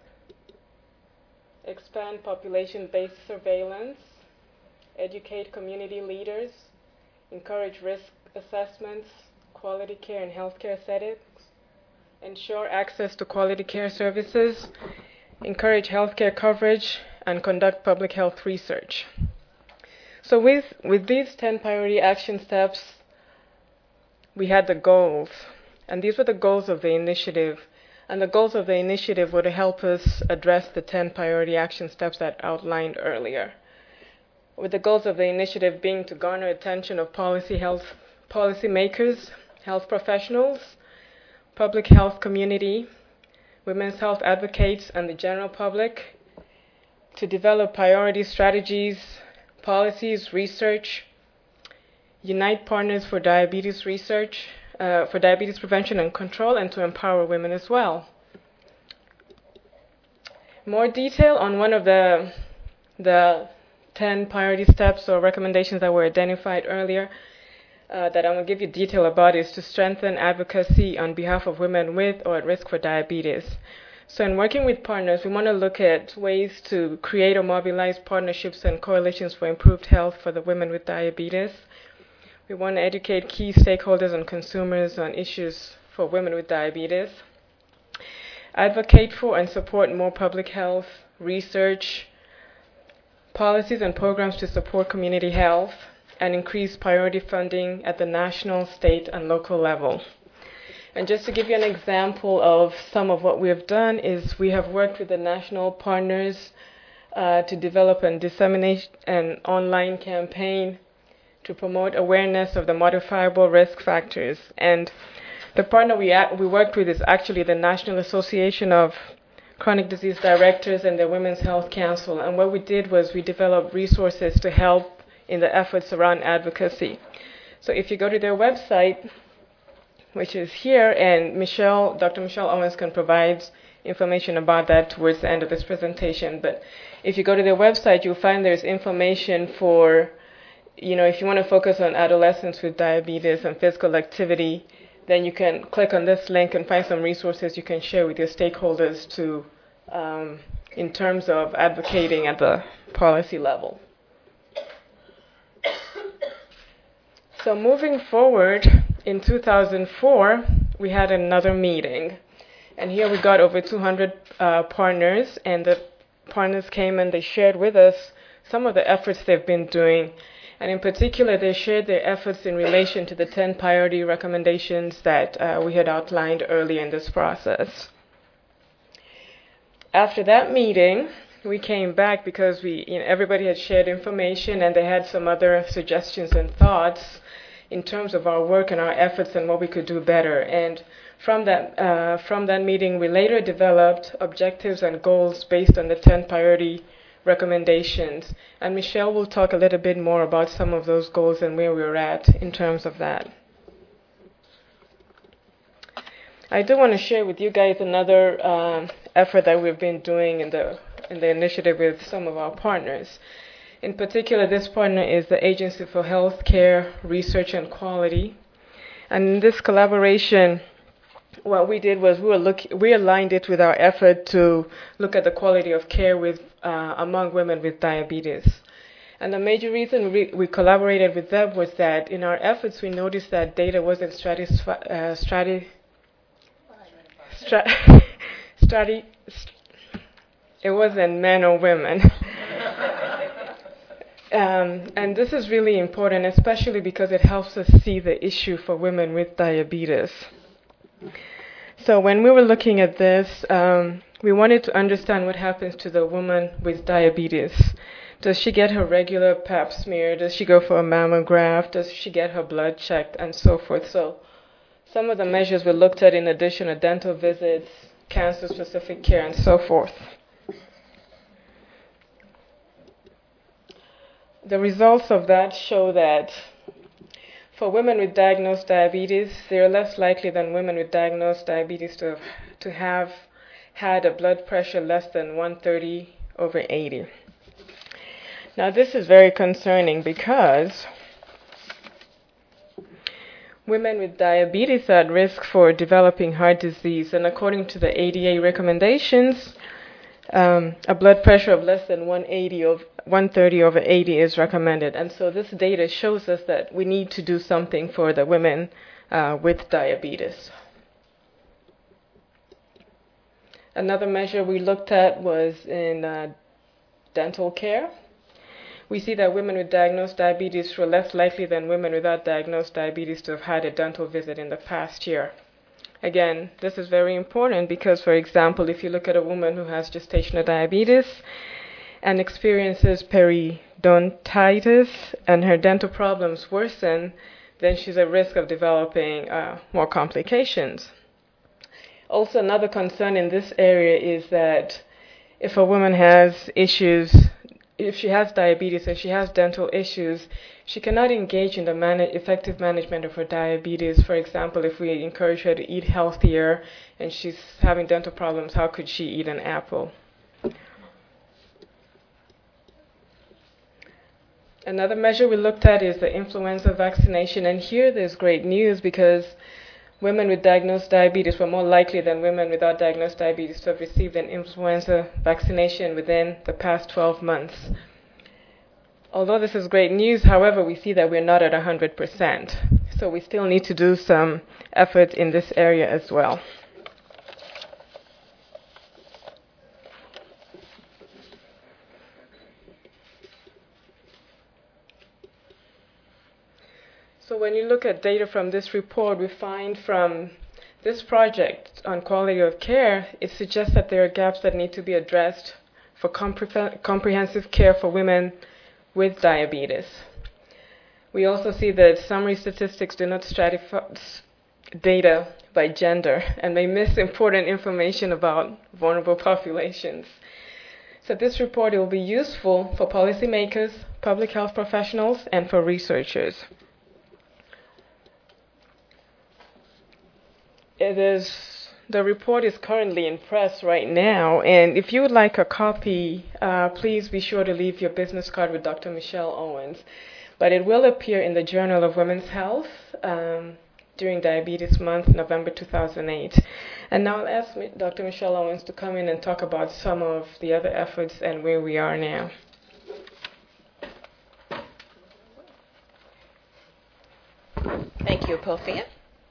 expand population-based surveillance, educate community leaders, encourage risk assessments, quality care in healthcare settings, ensure access to quality care services, encourage healthcare coverage, and conduct public health research. So with these 10 priority action steps, we had the goals, and these were the goals of the initiative. And the goals of the initiative were to help us address the 10 priority action steps that outlined earlier, with the goals of the initiative being to garner attention of policymakers, health professionals, public health community, women's health advocates, and the general public, to develop priority strategies, policies, research, unite partners for diabetes research, for diabetes prevention and control, and to empower women as well. More detail on one of the 10 priority steps or recommendations that were identified earlier that I'm going to give you detail about is to strengthen advocacy on behalf of women with or at risk for diabetes. So in working with partners, we want to look at ways to create or mobilize partnerships and coalitions for improved health for the women with diabetes. We want to educate key stakeholders and consumers on issues for women with diabetes. Advocate for and support more public health research, policies and programs to support community health, and increase priority funding at the national, state, and local level. And just to give you an example of some of what we have done is we have worked with the national partners to develop and disseminate an online campaign to promote awareness of the modifiable risk factors. And the partner we worked with is actually the National Association of Chronic Disease Directors and the Women's Health Council. And what we did was we developed resources to help in the efforts around advocacy. So if you go to their website, which is here, and Dr. Michelle Owens can provide information about that towards the end of this presentation. But if you go to their website, you'll find there's information for, if you want to focus on adolescents with diabetes and physical activity, then you can click on this link and find some resources you can share with your stakeholders to in terms of advocating at the policy level. So moving forward, in 2004, we had another meeting. And here we got over 200 partners, and the partners came and they shared with us some of the efforts they've been doing. And in particular, they shared their efforts in relation to the 10 priority recommendations that we had outlined earlier in this process. After that meeting, we came back because everybody had shared information and they had some other suggestions and thoughts in terms of our work and our efforts and what we could do better. And from that meeting, we later developed objectives and goals based on the 10 priority recommendations. And Michelle will talk a little bit more about some of those goals and where we're at in terms of that. I do want to share with you guys another effort that we've been doing in the initiative with some of our partners. In particular, this partner is the Agency for Healthcare Research and Quality. And in this collaboration, what we did was we aligned it with our effort to look at the quality of care among women with diabetes. And the major reason we collaborated with them was that in our efforts we noticed that data wasn't it wasn't men or women. And this is really important, especially because it helps us see the issue for women with diabetes. So when we were looking at this, we wanted to understand what happens to the woman with diabetes. Does she get her regular pap smear? Does she go for a mammograph? Does she get her blood checked? And so forth. So some of the measures we looked at in addition are dental visits, cancer-specific care, and so forth. The results of that show that for women with diagnosed diabetes, they are less likely than women with diagnosed diabetes to have had a blood pressure less than 130/80. Now this is very concerning because women with diabetes are at risk for developing heart disease, and according to the ADA recommendations, a blood pressure of less than 130/80 is recommended. And so this data shows us that we need to do something for the women with diabetes. Another measure we looked at was in dental care. We see that women with diagnosed diabetes were less likely than women without diagnosed diabetes to have had a dental visit in the past year. Again, this is very important because, for example, if you look at a woman who has gestational diabetes and experiences periodontitis and her dental problems worsen, then she's at risk of developing more complications. Also, another concern in this area is that if a woman has issues, if she has diabetes and she has dental issues, she cannot engage in the effective management of her diabetes. For example, if we encourage her to eat healthier and she's having dental problems, how could she eat an apple? Another measure we looked at is the influenza vaccination, and here there's great news because women with diagnosed diabetes were more likely than women without diagnosed diabetes to have received an influenza vaccination within the past 12 months. Although this is great news, however, we see that we're not at 100%. So we still need to do some effort in this area as well. So when you look at data from this report, we find from this project on quality of care, it suggests that there are gaps that need to be addressed for comprehensive care for women with diabetes. We also see that summary statistics do not stratify data by gender and may miss important information about vulnerable populations. So this report will be useful for policymakers, public health professionals, and for researchers. The report is currently in press right now, and if you would like a copy, please be sure to leave your business card with Dr. Michelle Owens. But it will appear in the Journal of Women's Health during Diabetes Month, November 2008. And now I'll ask Dr. Michelle Owens to come in and talk about some of the other efforts and where we are now. Thank you, Apophia.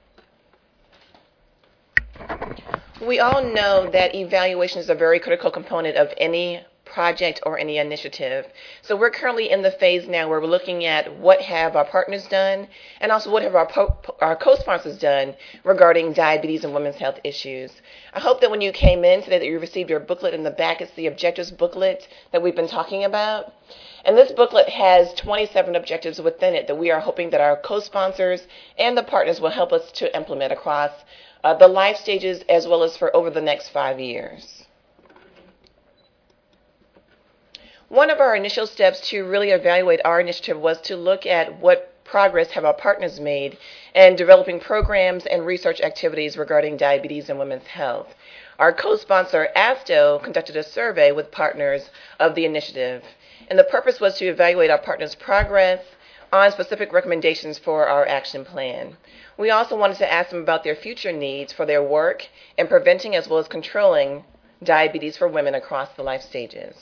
We all know that evaluation is a very critical component of any project or any initiative. So we're currently in the phase now where we're looking at what have our partners done and also what have our co-sponsors done regarding diabetes and women's health issues. I hope that when you came in today that you received your booklet. In the back, it's the objectives booklet that we've been talking about. And this booklet has 27 objectives within it that we are hoping that our co-sponsors and the partners will help us to implement across the life stages as well as for over the next 5 years. One of our initial steps to really evaluate our initiative was to look at what progress have our partners made in developing programs and research activities regarding diabetes and women's health. Our co-sponsor, ASTO, conducted a survey with partners of the initiative, and the purpose was to evaluate our partners' progress on specific recommendations for our action plan. We also wanted to ask them about their future needs for their work in preventing as well as controlling diabetes for women across the life stages.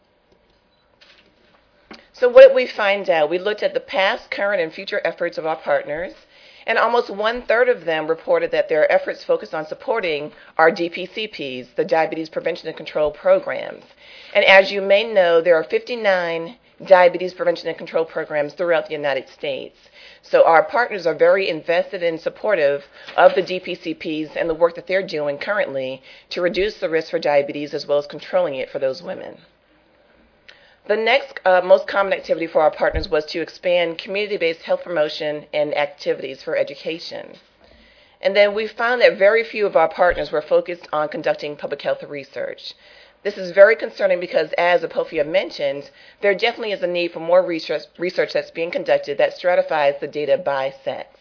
So what did we find out? We looked at the past, current, and future efforts of our partners, and almost 1/3 of them reported that their efforts focused on supporting our DPCPs, the Diabetes Prevention and Control Programs. And as you may know, there are 59 diabetes prevention and control programs throughout the United States. So our partners are very invested and supportive of the DPCPs and the work that they're doing currently to reduce the risk for diabetes as well as controlling it for those women. The next most common activity for our partners was to expand community-based health promotion and activities for education. And then we found that very few of our partners were focused on conducting public health research. This is very concerning because, as Apophia mentioned, there definitely is a need for more research that's being conducted that stratifies the data by sex.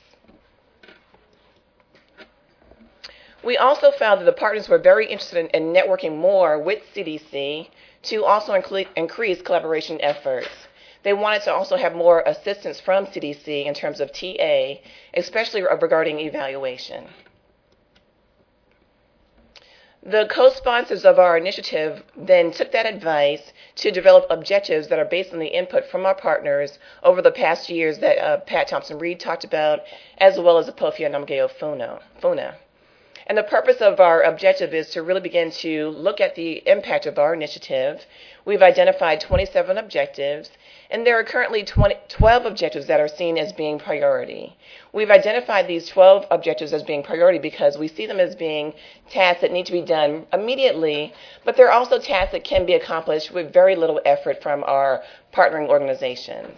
We also found that the partners were very interested in networking more with CDC to also increase collaboration efforts. They wanted to also have more assistance from CDC in terms of TA, especially regarding evaluation. The co-sponsors of our initiative then took that advice to develop objectives that are based on the input from our partners over the past years that Pat Thompson-Reed talked about, as well as Apophia Namgeo-Funa. And the purpose of our objective is to really begin to look at the impact of our initiative. We've identified 27 objectives, and there are currently 12 objectives that are seen as being priority. We've identified these 12 objectives as being priority because we see them as being tasks that need to be done immediately, but they're also tasks that can be accomplished with very little effort from our partnering organizations.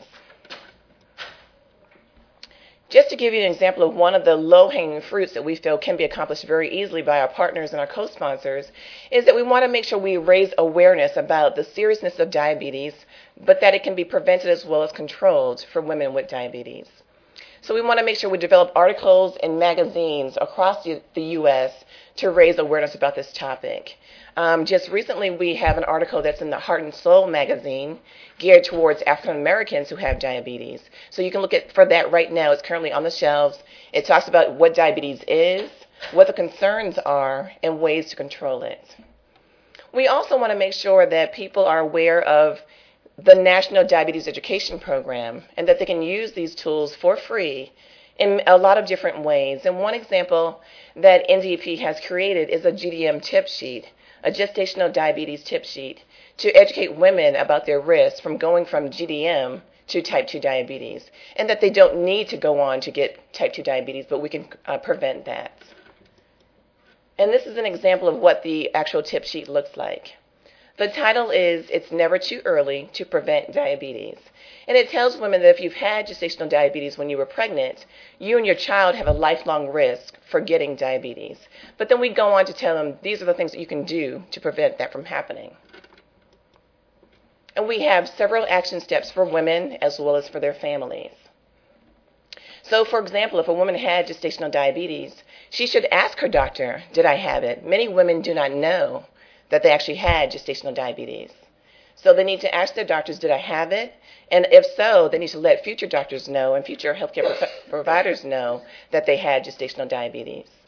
Just to give you an example of one of the low-hanging fruits that we feel can be accomplished very easily by our partners and our co-sponsors is that we want to make sure we raise awareness about the seriousness of diabetes, but that it can be prevented as well as controlled for women with diabetes. So we want to make sure we develop articles and magazines across the U.S. to raise awareness about this topic. Just recently, we have an article that's in the Heart and Soul magazine geared towards African Americans who have diabetes. So you can look for that right now. It's currently on the shelves. It talks about what diabetes is, what the concerns are, and ways to control it. We also want to make sure that people are aware of the National Diabetes Education Program and that they can use these tools for free in a lot of different ways. And one example that NDP has created is a GDM tip sheet, a gestational diabetes tip sheet, to educate women about their risks from going from GDM to type 2 diabetes, and that they don't need to go on to get type 2 diabetes, but we can prevent that. And this is an example of what the actual tip sheet looks like. The title is, It's Never Too Early to Prevent Diabetes. And it tells women that if you've had gestational diabetes when you were pregnant, you and your child have a lifelong risk for getting diabetes. But then we go on to tell them these are the things that you can do to prevent that from happening. And we have several action steps for women as well as for their families. So, for example, if a woman had gestational diabetes, she should ask her doctor, did I have it? Many women do not know that they actually had gestational diabetes. So they need to ask their doctors, did I have it? And if so, they need to let future doctors know and future healthcare providers know that they had gestational diabetes.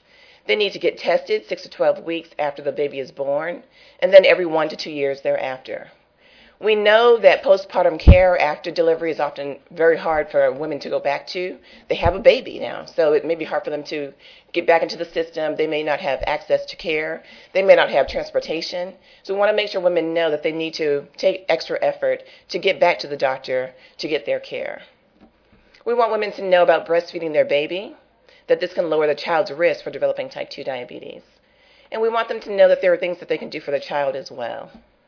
They need to get tested 6 to 12 weeks after the baby is born, and then every 1 to 2 years thereafter. We know that postpartum care after delivery is often very hard for women to go back to. They have a baby now, so it may be hard for them to get back into the system. They may not have access to care. They may not have transportation. So we want to make sure women know that they need to take extra effort to get back to the doctor to get their care. We want women to know about breastfeeding their baby, that this can lower the child's risk for developing type 2 diabetes. And we want them to know that there are things that they can do for the child as well.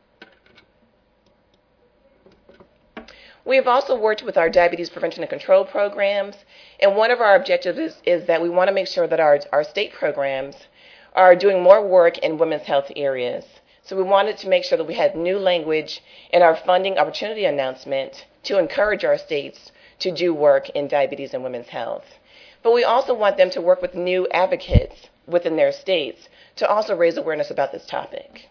We have also worked with our diabetes prevention and control programs, and one of our objectives is that we want to make sure that our state programs are doing more work in women's health areas. So we wanted to make sure that we had new language in our funding opportunity announcement to encourage our states to do work in diabetes and women's health. But we also want them to work with new advocates within their states to also raise awareness about this topic.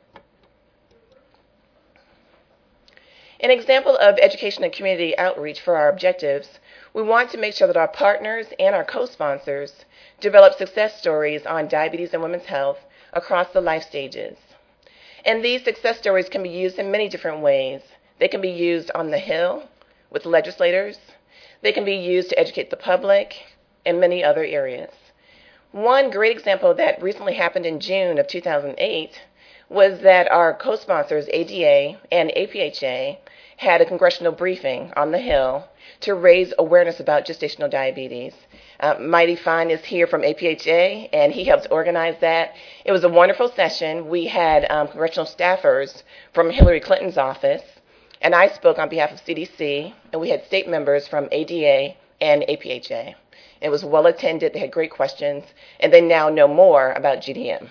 An example of education and community outreach for our objectives, we want to make sure that our partners and our co-sponsors develop success stories on diabetes and women's health across the life stages. And these success stories can be used in many different ways. They can be used on the Hill with legislators. They can be used to educate the public and many other areas. One great example that recently happened in June of 2008 was that our co-sponsors, ADA and APHA, had a congressional briefing on the Hill to raise awareness about gestational diabetes. Mighty Fine is here from APHA, and he helped organize that. It was a wonderful session. We had congressional staffers from Hillary Clinton's office, and I spoke on behalf of CDC, and we had state members from ADA and APHA. It was well attended. They had great questions, and they now know more about GDM.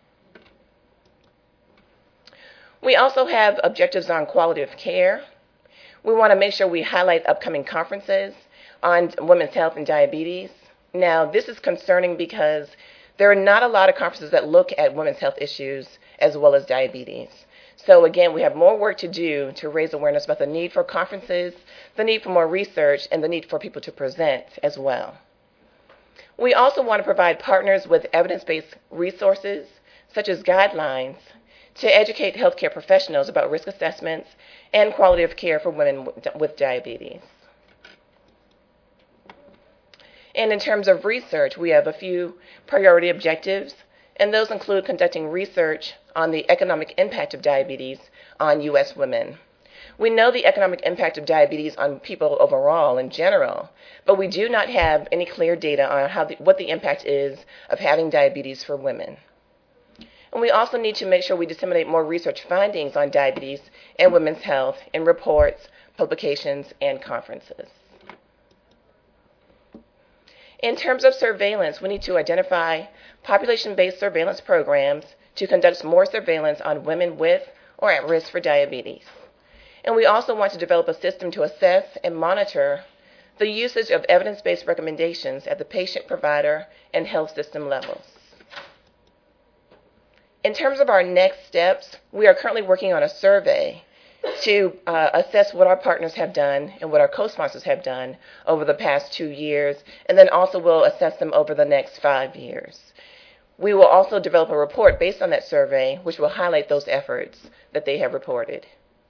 We also have objectives on quality of care. We want to make sure we highlight upcoming conferences on women's health and diabetes. Now, this is concerning because there are not a lot of conferences that look at women's health issues as well as diabetes. So again, we have more work to do to raise awareness about the need for conferences, the need for more research, and the need for people to present as well. We also want to provide partners with evidence-based resources, such as guidelines, to educate healthcare professionals about risk assessments and quality of care for women with diabetes. And in terms of research, we have a few priority objectives, and those include conducting research on the economic impact of diabetes on U.S. women. We know the economic impact of diabetes on people overall in general, but we do not have any clear data on what the impact is of having diabetes for women. And we also need to make sure we disseminate more research findings on diabetes and women's health in reports, publications, and conferences. In terms of surveillance, we need to identify population-based surveillance programs to conduct more surveillance on women with or at risk for diabetes. And we also want to develop a system to assess and monitor the usage of evidence-based recommendations at the patient, provider, and health system levels. In terms of our next steps, we are currently working on a survey to assess what our partners have done and what our co-sponsors have done over the past 2 years, and then also we'll assess them over the next 5 years. We will also develop a report based on that survey, which will highlight those efforts that they have reported.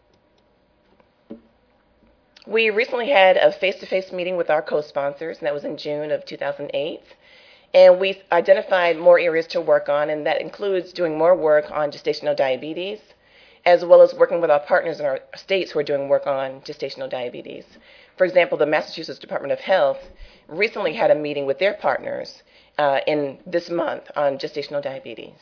We recently had a face-to-face meeting with our co-sponsors, and that was in June of 2008. And we identified more areas to work on, and that includes doing more work on gestational diabetes, as well as working with our partners in our states who are doing work on gestational diabetes. For example, the Massachusetts Department of Health recently had a meeting with their partners in this month on gestational diabetes.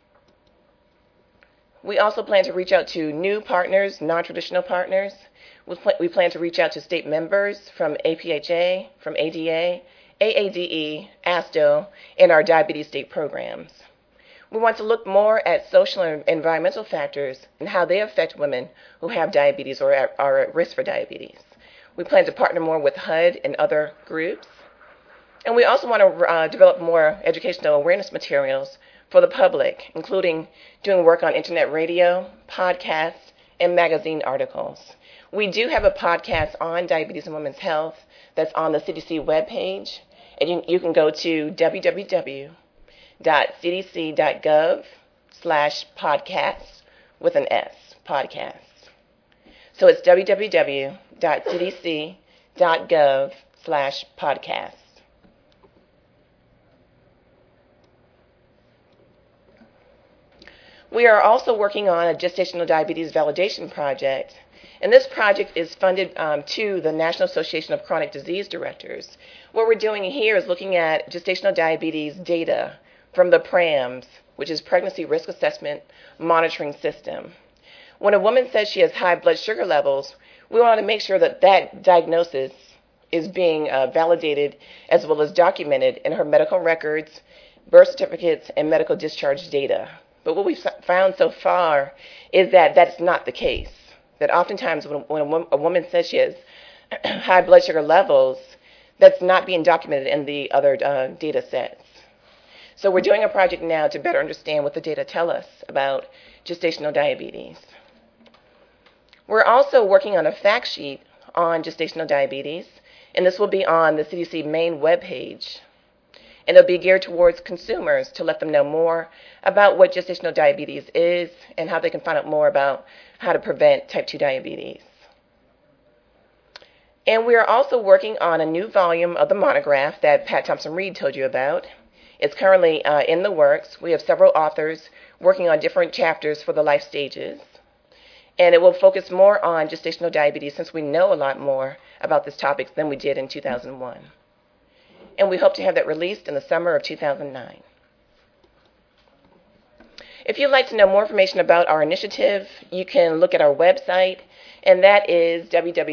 We also plan to reach out to new partners, non-traditional partners. We plan to reach out to state members from APHA, from ADA, AADE, ASTO, and our diabetes state programs. We want to look more at social and environmental factors and how they affect women who have diabetes or are at risk for diabetes. We plan to partner more with HUD and other groups. And we also want to develop more educational awareness materials for the public, including doing work on internet radio, podcasts, and magazine articles. We do have a podcast on diabetes and women's health that's on the CDC webpage. And you can go to www.cdc.gov www.cdc.gov/podcasts with an S, podcasts. So it's www.cdc.gov/podcasts. We are also working on a gestational diabetes validation project, and this project is funded to the National Association of Chronic Disease Directors. What we're doing here is looking at gestational diabetes data from the PRAMS, which is Pregnancy Risk Assessment Monitoring System. When a woman says she has high blood sugar levels, we want to make sure that that diagnosis is being validated as well as documented in her medical records, birth certificates, and medical discharge data. But what we've found so far is that that's not the case. That oftentimes when a woman says she has high blood sugar levels, that's not being documented in the other data sets. So we're doing a project now to better understand what the data tell us about gestational diabetes. We're also working on a fact sheet on gestational diabetes, and this will be on the CDC main webpage. And it'll be geared towards consumers to let them know more about what gestational diabetes is and how they can find out more about how to prevent type 2 diabetes. And we are also working on a new volume of the monograph that Pat Thompson-Reid told you about. It's currently in the works. We have several authors working on different chapters for the life stages. And it will focus more on gestational diabetes since we know a lot more about this topic than we did in 2001. And we hope to have that released in the summer of 2009. If you'd like to know more information about our initiative, you can look at our website, and that is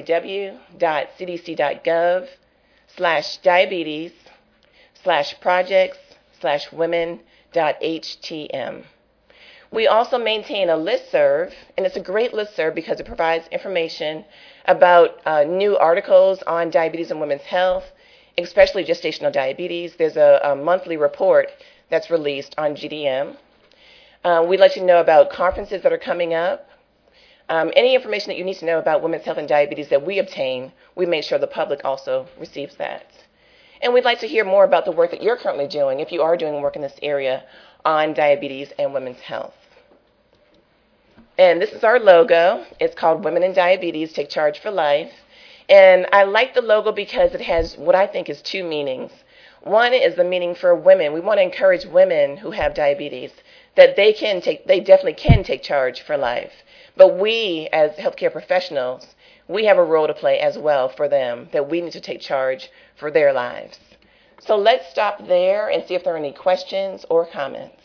www.cdc.gov/diabetes/projects/women.htm. We also maintain a listserv, and it's a great listserv because it provides information about new articles on diabetes and women's health, especially gestational diabetes. There's a monthly report that's released on GDM. We let you know about conferences that are coming up. Any information that you need to know about women's health and diabetes that we obtain, we make sure the public also receives that. And we'd like to hear more about the work that you're currently doing, if you are doing work in this area on diabetes and women's health. And this is our logo. It's called Women in Diabetes Take Charge for Life. And I like the logo because it has what I think is two meanings. One is the meaning for women. We want to encourage women who have diabetes that they definitely can take charge for life. But we, as healthcare professionals, we have a role to play as well for them, that we need to take charge for their lives. So let's stop there and see if there are any questions or comments.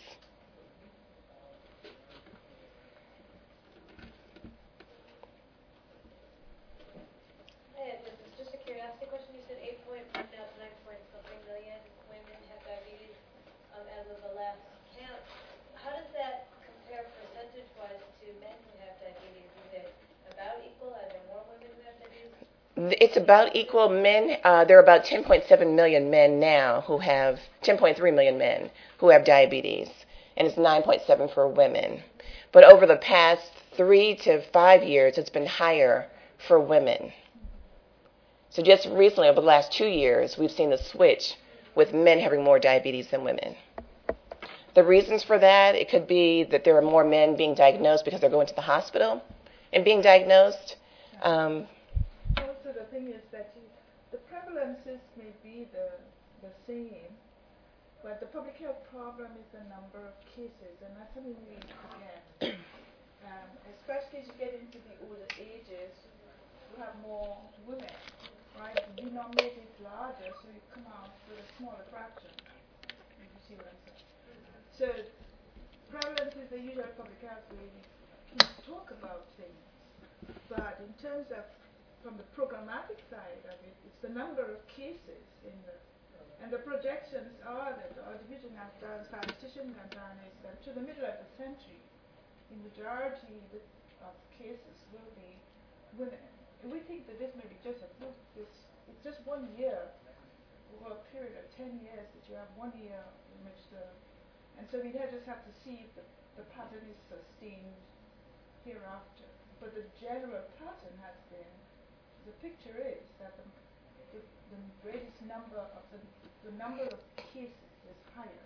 Just a curiosity question. You said 8.1 now to 9-point-something million women have diabetes as of the last count. How does that compare percentage-wise to men who have diabetes? Is it about equal? Are there more women who have diabetes? It's about equal. Men, there are about 10.7 million men now who have, 10.3 million men who have diabetes, and it's 9.7 for women. But over the past 3 to 5 years, it's been higher for women. So just recently, over the last 2 years, we've seen the switch with men having more diabetes than women. The reasons for that, it could be that there are more men being diagnosed because they're going to the hospital and being diagnosed. Also, the thing is that the prevalences may be the same, but the public health problem is the number of cases, and that's something we forget. Especially as you get into the older ages, you have more women, right? The denominator is larger, so you come out with a smaller fraction. You see what I'm saying? So prevalence is the usual public health way we talk about things, but in terms of from the programmatic side of it, it's the number of cases and the projections are that the division has done, statistician has done, is that to the middle of the century, the majority of cases will be women. And we think that this may be just it's just 1 year, over a period of 10 years, that you have 1 year in which and so we just have to see if the pattern is sustained hereafter. But the general pattern has been, the picture is that the greatest number of the number of cases is higher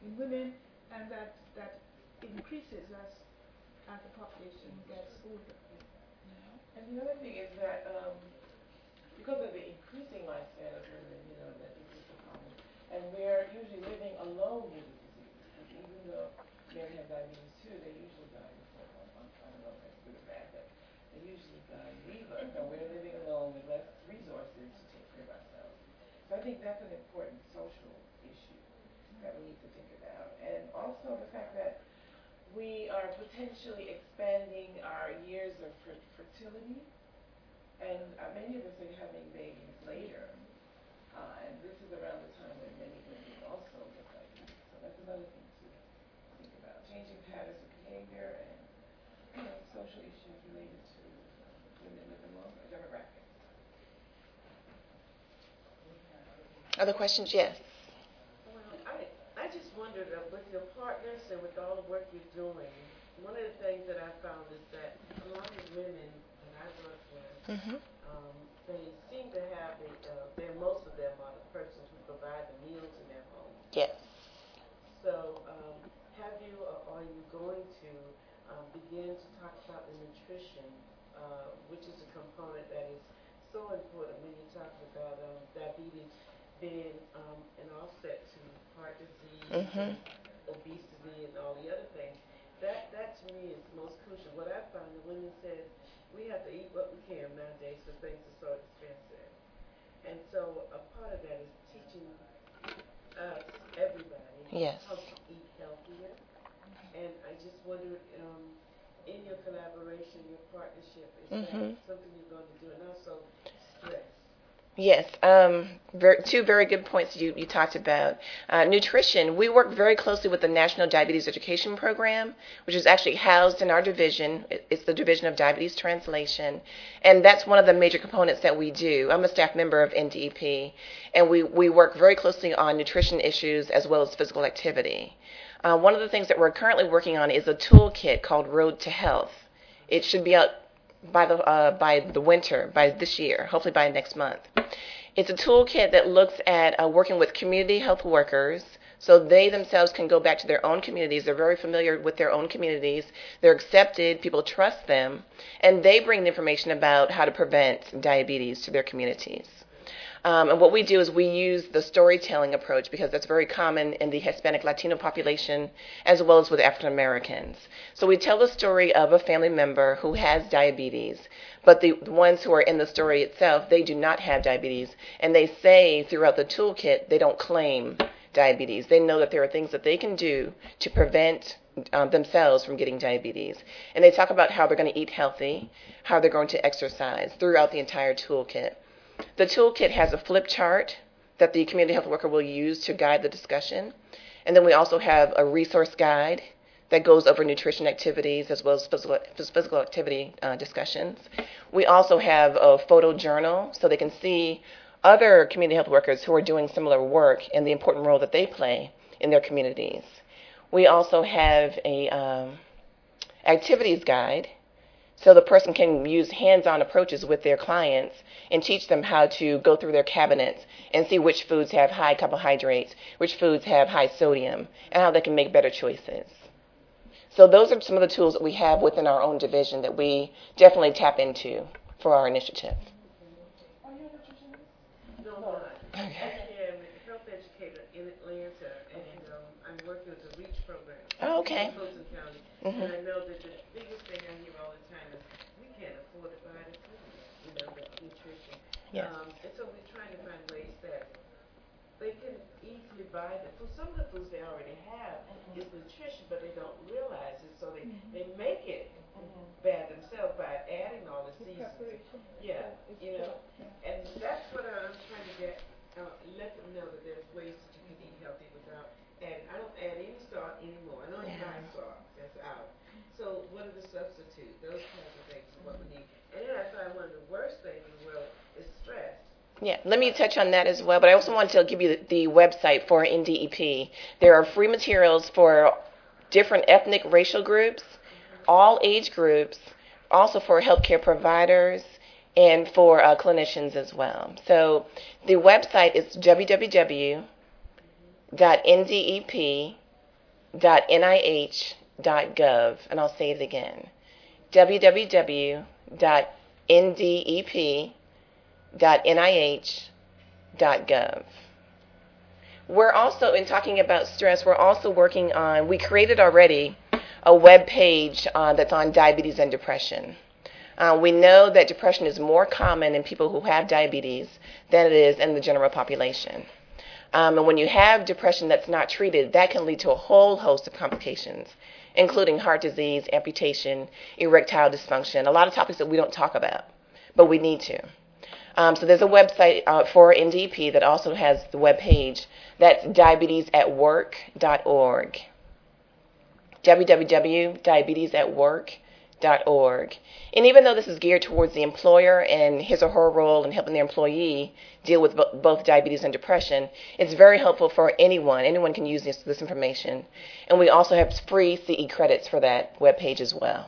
in women, and that increases as the population gets older. You know? And the other thing is that because of the increasing lifespan of women, that this is a problem, and we're usually living alone with the disease. Because even though men have diabetes too, they usually die before 1 month. I don't know if that's good or bad, but they usually die either. And we're living alone with less resources to take care of ourselves. So I think that's an important social issue that we need to think about. And also the fact that we are potentially expanding our years of fertility, and many of us are having babies later. And this is around the time when many women also get diabetes. So that's another thing to think about. Changing patterns of behavior and social issues related to women living longer, demographics. Other questions? Yes. Well, I just wondered with your partners and with all the work you're doing, one of the things that I found is that a lot of women that I work with, they seem to have most of them are the persons who provide the meals in their home. Yes. So, have you or are you going to begin to talk about the nutrition, which is a component that is so important when you're talking about diabetes being an offset to heart disease, and obesity, and all the other things. That to me is most crucial. What I find, the women says we have to eat what we can nowadays because things are so expensive. And so a part of that is teaching us, everybody, how to eat healthier. And I just wondered, in your collaboration, your partnership, is that something you're going to do? And also stress. Yes, two very good points you talked about. Nutrition, we work very closely with the National Diabetes Education Program, which is actually housed in our division. It's the Division of Diabetes Translation, and that's one of the major components that we do. I'm a staff member of NDEP, and we work very closely on nutrition issues as well as physical activity. One of the things that we're currently working on is a toolkit called Road to Health. It should be out by the winter, by this year, hopefully by next month. It's a toolkit that looks at working with community health workers, so they themselves can go back to their own communities. They're very familiar with their own communities. They're accepted. People trust them, and they bring the information about how to prevent diabetes to their communities. And what we do is we use the storytelling approach because that's very common in the Hispanic Latino population as well as with African Americans. So we tell the story of a family member who has diabetes, but the ones who are in the story itself, they do not have diabetes. And they say throughout the toolkit they don't claim diabetes. They know that there are things that they can do to prevent themselves from getting diabetes. And they talk about how they're going to eat healthy, how they're going to exercise throughout the entire toolkit. The toolkit has a flip chart that the community health worker will use to guide the discussion. And then we also have a resource guide that goes over nutrition activities as well as physical activity discussions. We also have a photo journal so they can see other community health workers who are doing similar work and the important role that they play in their communities. We also have a activities guide so the person can use hands-on approaches with their clients and teach them how to go through their cabinets and see which foods have high carbohydrates, which foods have high sodium, and how they can make better choices. So those are some of the tools that we have within our own division that we definitely tap into for our initiative. No, I am a health educator in Atlanta, and I'm working with the REACH program in Fulton County. And I know that the biggest thing I hear all the time is we can't afford to buy the food, the nutrition. Yes. And so we're trying to find ways that they can easily buy the food. Some of the foods they already have is nutrition, but they don't realize it, so they make it bad themselves by adding all the seasonings. Yeah, and that's what I'm trying to get, let them know that there's ways that you can eat healthy without adding. I don't add any salt anymore. I don't even buy salt. That's out. So what are the substitutes? Those kinds of things is what we need. And then I find one of the worst things in the world is stress. Yeah, let me touch on that as well, but I also want to give you the website for NDEP. There are free materials for different ethnic racial groups, all age groups, also for healthcare providers and for clinicians as well. So the website is www.ndep.org. www.ndep.nih.gov, and I'll say it again, www.ndep.nih.gov. We're also, in talking about stress, we're also working on, we created already a web page that's on diabetes and depression. We know that depression is more common in people who have diabetes than it is in the general population. And when you have depression that's not treated, that can lead to a whole host of complications, including heart disease, amputation, erectile dysfunction, a lot of topics that we don't talk about, but we need to. So there's a website for NDP that also has the web page. That's diabetesatwork.org. www.diabetesatwork.org. And even though this is geared towards the employer and his or her role in helping their employee deal with both diabetes and depression, it's very helpful for anyone. Anyone can use this information. And we also have free CE credits for that web page as well.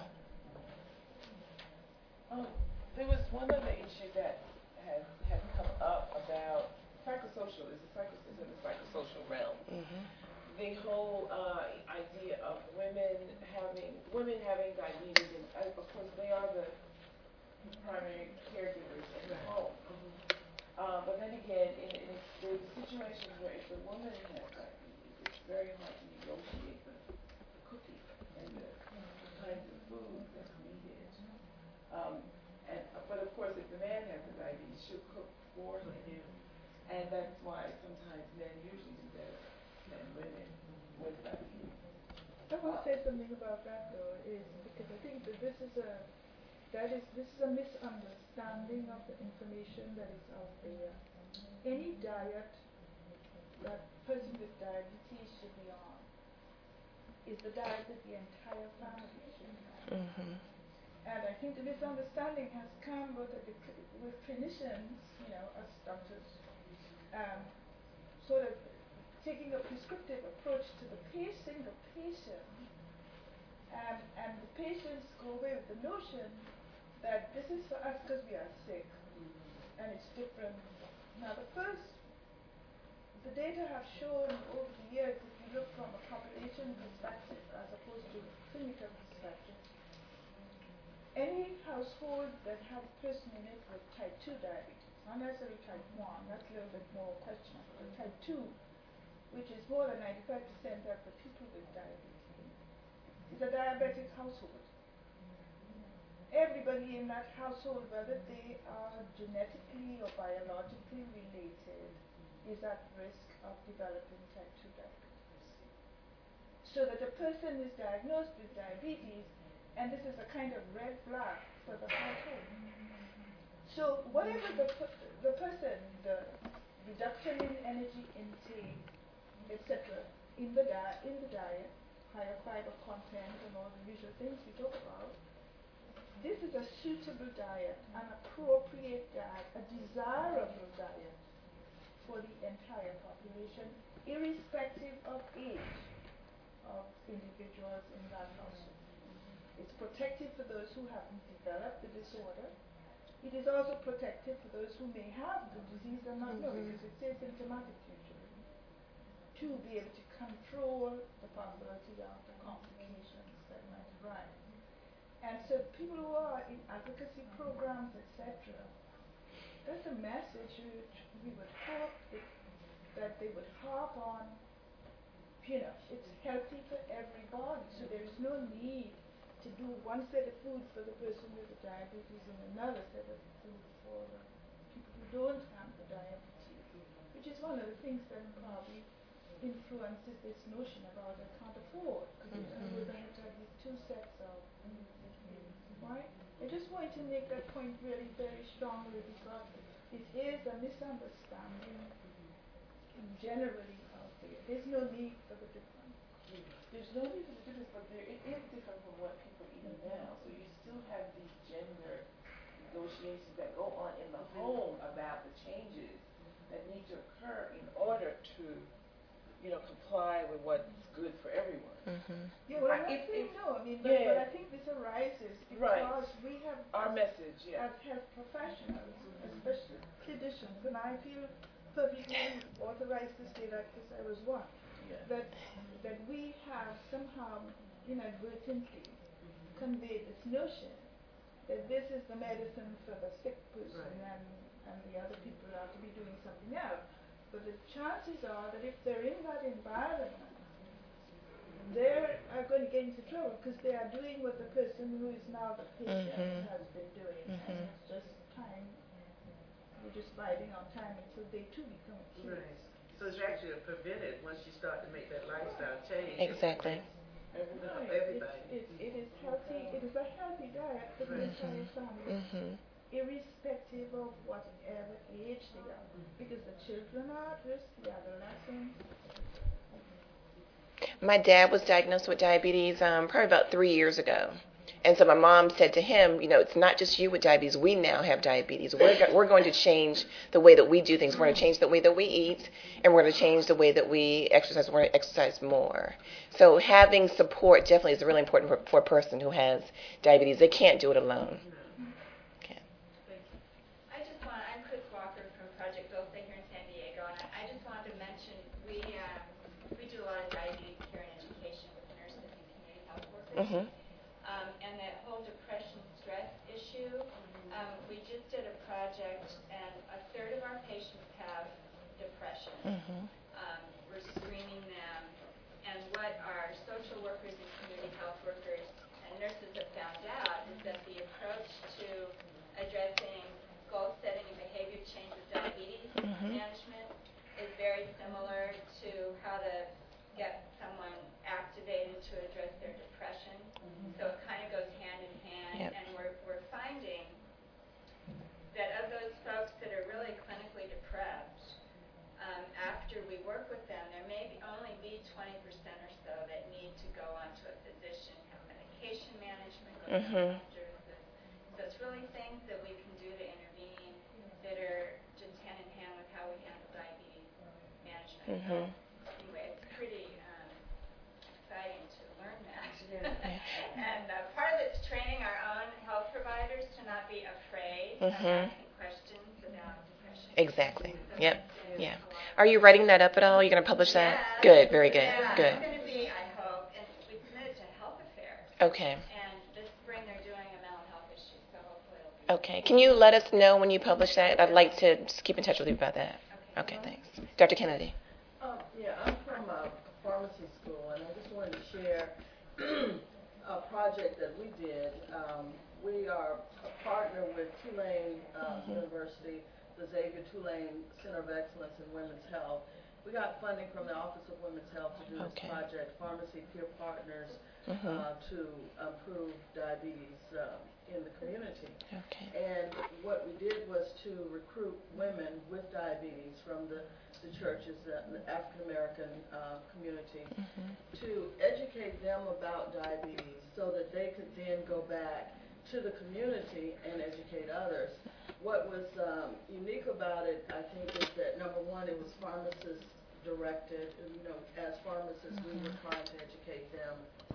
There was one other issue that has come up about psychosocial, is in the psychosocial realm. Mm-hmm. The whole idea of women having diabetes, and of course they are the primary caregivers in the home. But then again, in the situations where if the woman has diabetes, it's very hard to negotiate the cooking and the kinds of foods that's needed. But of course, if the man has the diabetes, she'll cook for him. And that's why sometimes men usually do better than women with diabetes. I want to say something about that though, is because I think that this is a misunderstanding of the information that is out there. Any diet that person with diabetes should be on is the diet that the entire family should have. Mm-hmm. And I think the misunderstanding has come with clinicians, as doctors, sort of taking a prescriptive approach to the patient, and the patients go away with the notion that this is for us because we are sick, and it's different. Now, the data have shown over the years, if you look from a population perspective as opposed to a clinical perspective, any household that has a person in it with type 2 diabetes, not necessarily type 1, that's a little bit more questionable, but type 2, which is more than 95% of the people with diabetes, is a diabetic household. Everybody in that household, whether they are genetically or biologically related, is at risk of developing type 2 diabetes. So that a person is diagnosed with diabetes, and this is a kind of red flag for the household. So whatever the person, the reduction in energy intake, etc., in the diet, higher fiber content and all the usual things we talk about, this is a suitable diet, an appropriate diet, a desirable diet for the entire population, irrespective of age of individuals in that household. It's protective for those who haven't developed the disorder. It is also protective for those who may have the disease and not know, because it's asymptomatic usually, to be able to control the possibility of the complications that might arise. And so people who are in advocacy programs, etc., that's a message which we would hope that they would harp on. It's healthy for everybody, so there is no need to do one set of food for the person with the diabetes and another set of food for the people who don't have the diabetes, which is one of the things that probably influences this notion about I can't afford, because we're going to have these two sets of right? I just want to make that point really very strongly, because it is a misunderstanding generally out there. There's no need for the difference. There's no need for the difference, but it is different from what people eat now. So you still have these gender negotiations that go on in the home about the changes that need to occur in order to, comply with what's good for everyone. Mm-hmm. Yeah, well, I'm not saying no. But I think this arises because we have our message, as health professionals, especially clinicians, and I feel perfectly authorized to say that because I was one. that we have somehow inadvertently conveyed this notion that this is the medicine for the sick person and the other people are to be doing something else. But the chances are that if they're in that environment, they are going to get into trouble because they are doing what the person who is now the patient has been doing. And it's just time, we're just biding our time until they too become accused. Right. So it's actually prevented once you start to make that lifestyle change. Exactly. Everybody. It is healthy. It is a healthy diet for the entire family, irrespective of whatever age they are, because the children are at risk, the adolescents. My dad was diagnosed with diabetes probably about 3 years ago. And so my mom said to him, it's not just you with diabetes. We now have diabetes. We're going to change the way that we do things. We're going to change the way that we eat, and we're going to change the way that we exercise. We're going to exercise more. So having support definitely is really important for a person who has diabetes. They can't do it alone. I'm Chris Walker from Project OSA here in San Diego, and I just wanted to mention we do a lot of diabetes care and education with nurses and community health workers. And that whole depression stress issue, we just did a project, and a third of our patients have depression. We're screening them, and what our social workers and community health workers and nurses have found out is that the approach to addressing goal setting and behavior change with diabetes management is very similar to how to get someone activated to address their depression. So it kind of goes hand in hand, and we're finding that of those folks that are really clinically depressed, after we work with them, there may only be 20% or so that need to go on to a physician, have medication management, go to services. So it's really things that we can do to intervene that are just hand in hand with how we handle diabetes management. So anyway, it's pretty exciting to learn that. And part of it's training our own health providers to not be afraid of asking questions about depression. Exactly. Yep. Yeah. Are you writing that up at all? Are you going to publish that? Good. Very good. Good. It's going to be, I hope, and we submitted to Health Affairs. Okay. And this spring they're doing a mental health issue, so hopefully it'll be. Okay. Can you let us know when you publish that? I'd like to just keep in touch with you about that. Okay. Thanks. Dr. Kennedy. Yeah, I'm from a pharmacy school, and I just wanted to share a project that we did. We are a partner with Tulane University, the Xavier Tulane Center of Excellence in Women's Health. We got funding from the Office of Women's Health to do this project, Pharmacy Peer Partners, to improve diabetes in the community. And what we did was to recruit women with diabetes from the churches, the African American community, to educate them about diabetes so that they could then go back to the community and educate others. What was unique about it, I think, is that number one, it was pharmacist directed. As pharmacists, we were trying to educate them,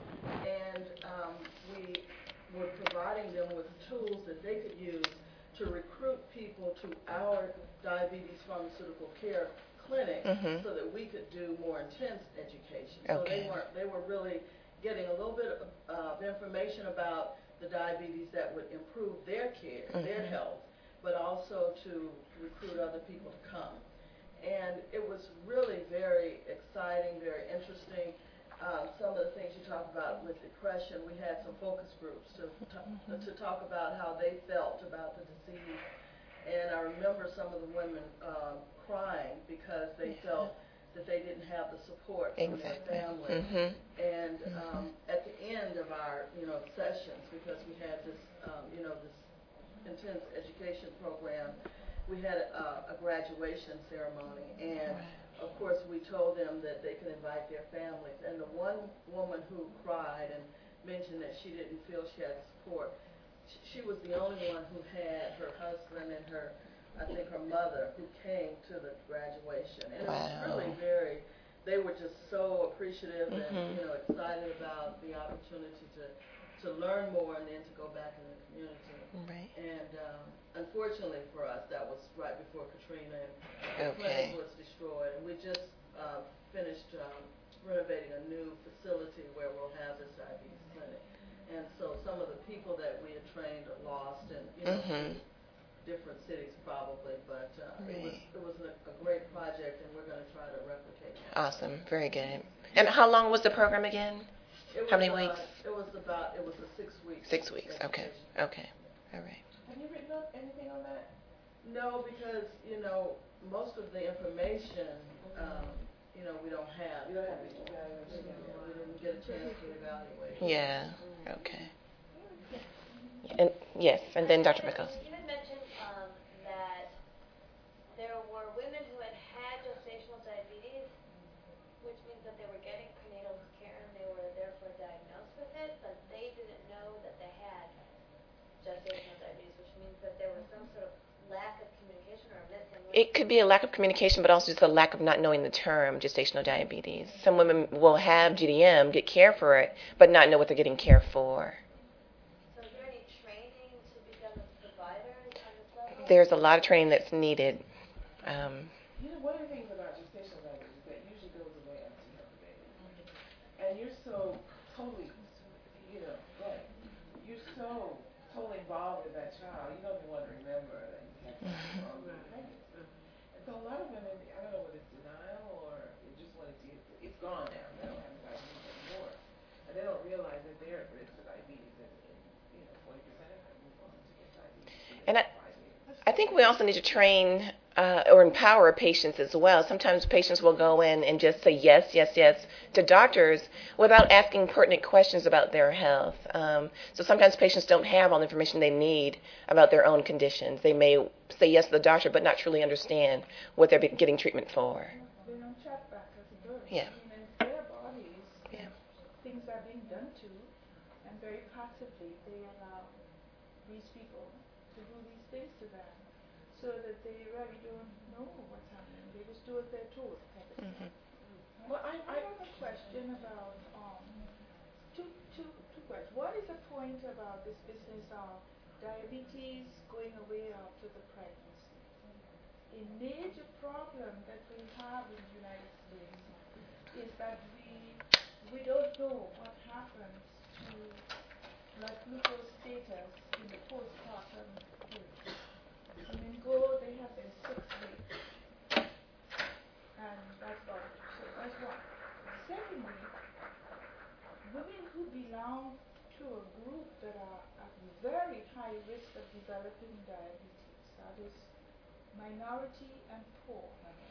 and we were providing them with tools that they could use to recruit people to our diabetes pharmaceutical care clinic so that we could do more intense education. So they were really getting a little bit of information about the diabetes that would improve their care, their health, but also to recruit other people to come. And it was really very exciting, very interesting. Some of the things you talked about with depression, we had some focus groups to talk about how they felt about the disease. And I remember some of the women crying because they felt that they didn't have the support from their family. And at the end of our sessions, because we had this this intense education program, we had a graduation ceremony, and of course we told them that they could invite their families. And the one woman who cried and mentioned that she didn't feel she had support, she was the only one who had her husband and her mother who came to the graduation. And it was really they were just so appreciative and excited about the opportunity to learn more and then to go back in the community. And unfortunately for us, that was right before Katrina, and the clinic was destroyed. And we just finished renovating a new facility where we'll have this diabetes clinic. And so some of the people that we had trained are lost in, you know, different cities probably, but it was a great project, and we're going to try to replicate it. Awesome. Very good. And how long was the program again? How many weeks? It was a 6 weeks. 6 weeks. Okay. Okay. All right. Have you written up anything on that? No, because, you know, most of the information, you know, we don't have. You don't have any evaluation. We didn't get a chance to evaluate. Yeah. Okay. And yes, and then Dr. Pickles. You had mentioned that there were women who had gestational diabetes, which means that they were getting prenatal care and they were therefore diagnosed with it, but they didn't know that they had gestational diabetes, which means that there was some sort of lack of communication or missing. It could be a lack of communication, but also just a lack of not knowing the term gestational diabetes. Some women will have GDM, get care for it, but not know what they're getting care for. So is there any training to be done with providers on this level? There's a lot of training that's needed. You know, one of the things about gestational diabetes is that it usually goes away after you have the baby. And you're so totally, you know, right. You're so totally involved with that child, you don't even want to remember that you had something wrong with pregnancy. And so a lot of women, I don't know whether it's denial or they just want to see it's gone now. They don't have diabetes anymore. And they don't realize that they're at risk of diabetes and you know, 40% of them move on to get diabetes. And I think we also need to train or empower patients as well. Sometimes patients will go in and just say yes, yes, yes to doctors without asking pertinent questions about their health. So sometimes patients don't have all the information they need about their own conditions. They may say yes to the doctor but not truly understand what they're getting treatment for. They don't check back as a birth. Yeah. I mean, in their bodies, things are being done to, and very passively they allow these people to do these things to them, so that they really don't know what's happening. They just do as they're told. Well, I have a question about two questions. One is a point about this business of diabetes going away after the pregnancy. A major problem that we have in the United States is that we don't know what happens to blood glucose status in the postpartum period. Women they have their 6 weeks, and that's all. So that's one. Secondly, women who belong to a group that are at very high risk of developing diabetes, that is minority and poor,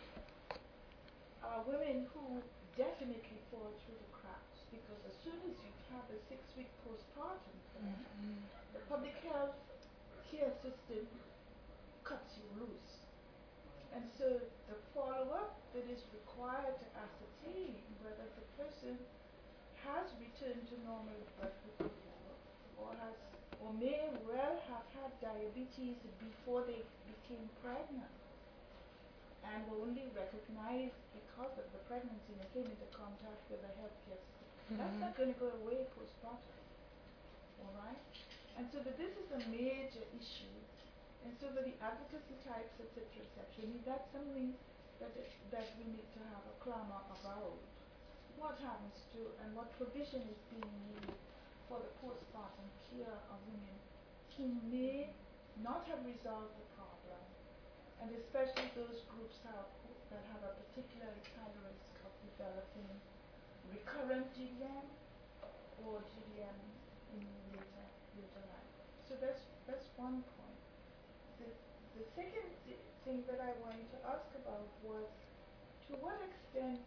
are women who definitely fall through the cracks, because as soon as you have a 6-week postpartum care, the public health care system cuts you loose. And so the follow-up that is required to ascertain whether the person has returned to normal blood glucose level or may well have had diabetes before they became pregnant and were only recognized because of the pregnancy and came into contact with the healthcare system. That's not going to go away postpartum. All right? And so that this is a major issue. And so for the advocacy types, etc., that's something that we need to have a clamor about. What happens to and what provision is being made for the postpartum care of women who may not have resolved the problem, and especially those groups that have a particularly high risk of developing recurrent GDM or GDM in later life. So that's one point. The second thing that I wanted to ask about was, to what extent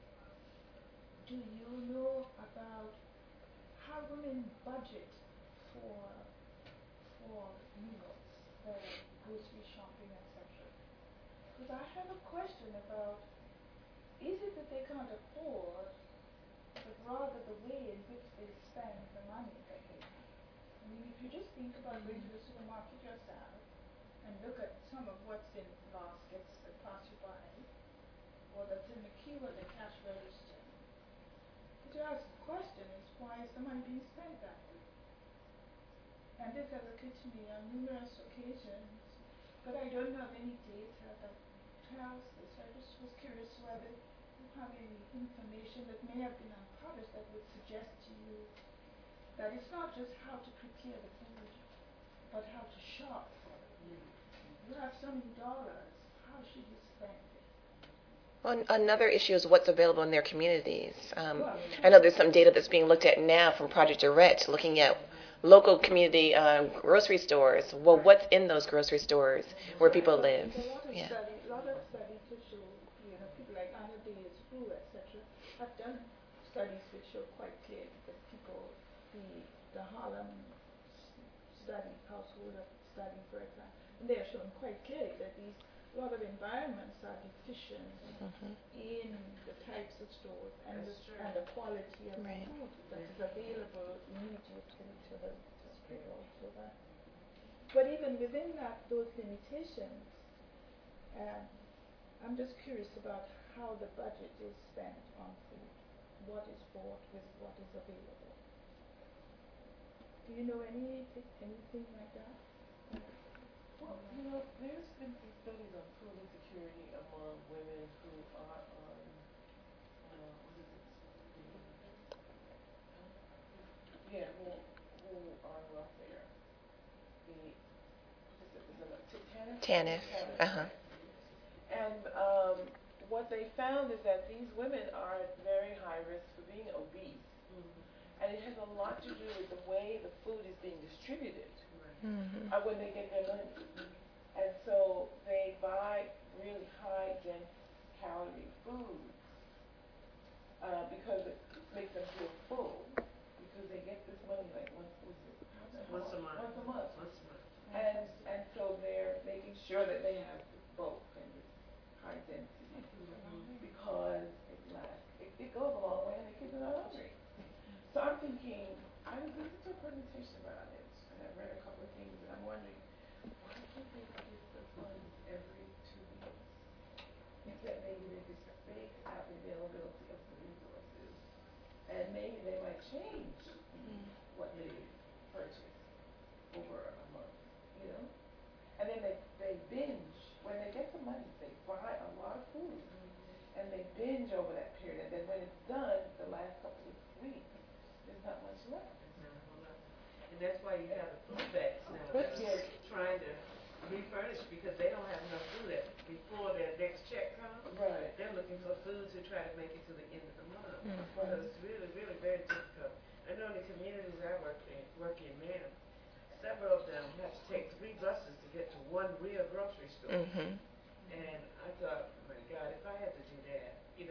do you know about how women budget for meals, grocery shopping, etc.? Because I have a question about, is it that they can't afford, but rather the way in which they spend the money that they have? I mean, if you just think about going to the supermarket yourself and look at some of what's in baskets that pass you by, or that's in the queue at the cash register, but you ask the question is, why is the money being spent that way? And this has occurred to me on numerous occasions, but I don't have any data that tells this. I just was curious whether you have any information that may have been unpublished that would suggest to you that it's not just how to prepare the food, but how to shop for the food. You have so many dollars, how should you spend it? Well, another issue is what's available in their communities. I know there's some data that's being looked at now from Project Direct, looking at local community grocery stores. Well, what's in those grocery stores where people live? Yeah. A lot of studies to show, people like Anna Days, Who, etc., have done studies which show quite clearly that people, the Harlem study, household study, for example, and they are showing quite clearly that a lot of environments are deficient in the types of stores and the quality of the food that is available immediately to the street also. But even within those limitations, I'm just curious about how the budget is spent on food. What is bought with what is available. Do you know anything like that? Well, there's been some studies on food insecurity among women who are on, what is it? Yeah, who are on welfare. TANF. And what they found is that these women are at very high risk for being obese. And it has a lot to do with the way the food is being distributed when they get their money. And so they buy really high, dense calorie foods because it makes them feel full. Because they get this money like once a month. And so they're making sure that they have bulk and this high density because it goes a long way and the kids are not hungry. So I'm thinking, I listened to a presentation about it and I read a couple of things and I'm wondering, why can't they give the funds every 2 weeks? Instead maybe they just space out the availability of the resources and maybe they might change what they purchase over a month, And then they binge. When they get the money, they buy a lot of food and they binge over that period. And then when it's done, the last couple of weeks, there's not much left. And that's why you have the food banks now that are trying to refurnish because they don't have enough food before their next check comes. Right. They're looking for food to try to make it to the end of the month. So it's really, really very difficult. I know in the communities I work in now, several of them have to take 3 buses to get to one real grocery store. And I thought, oh my God, if I had to do that,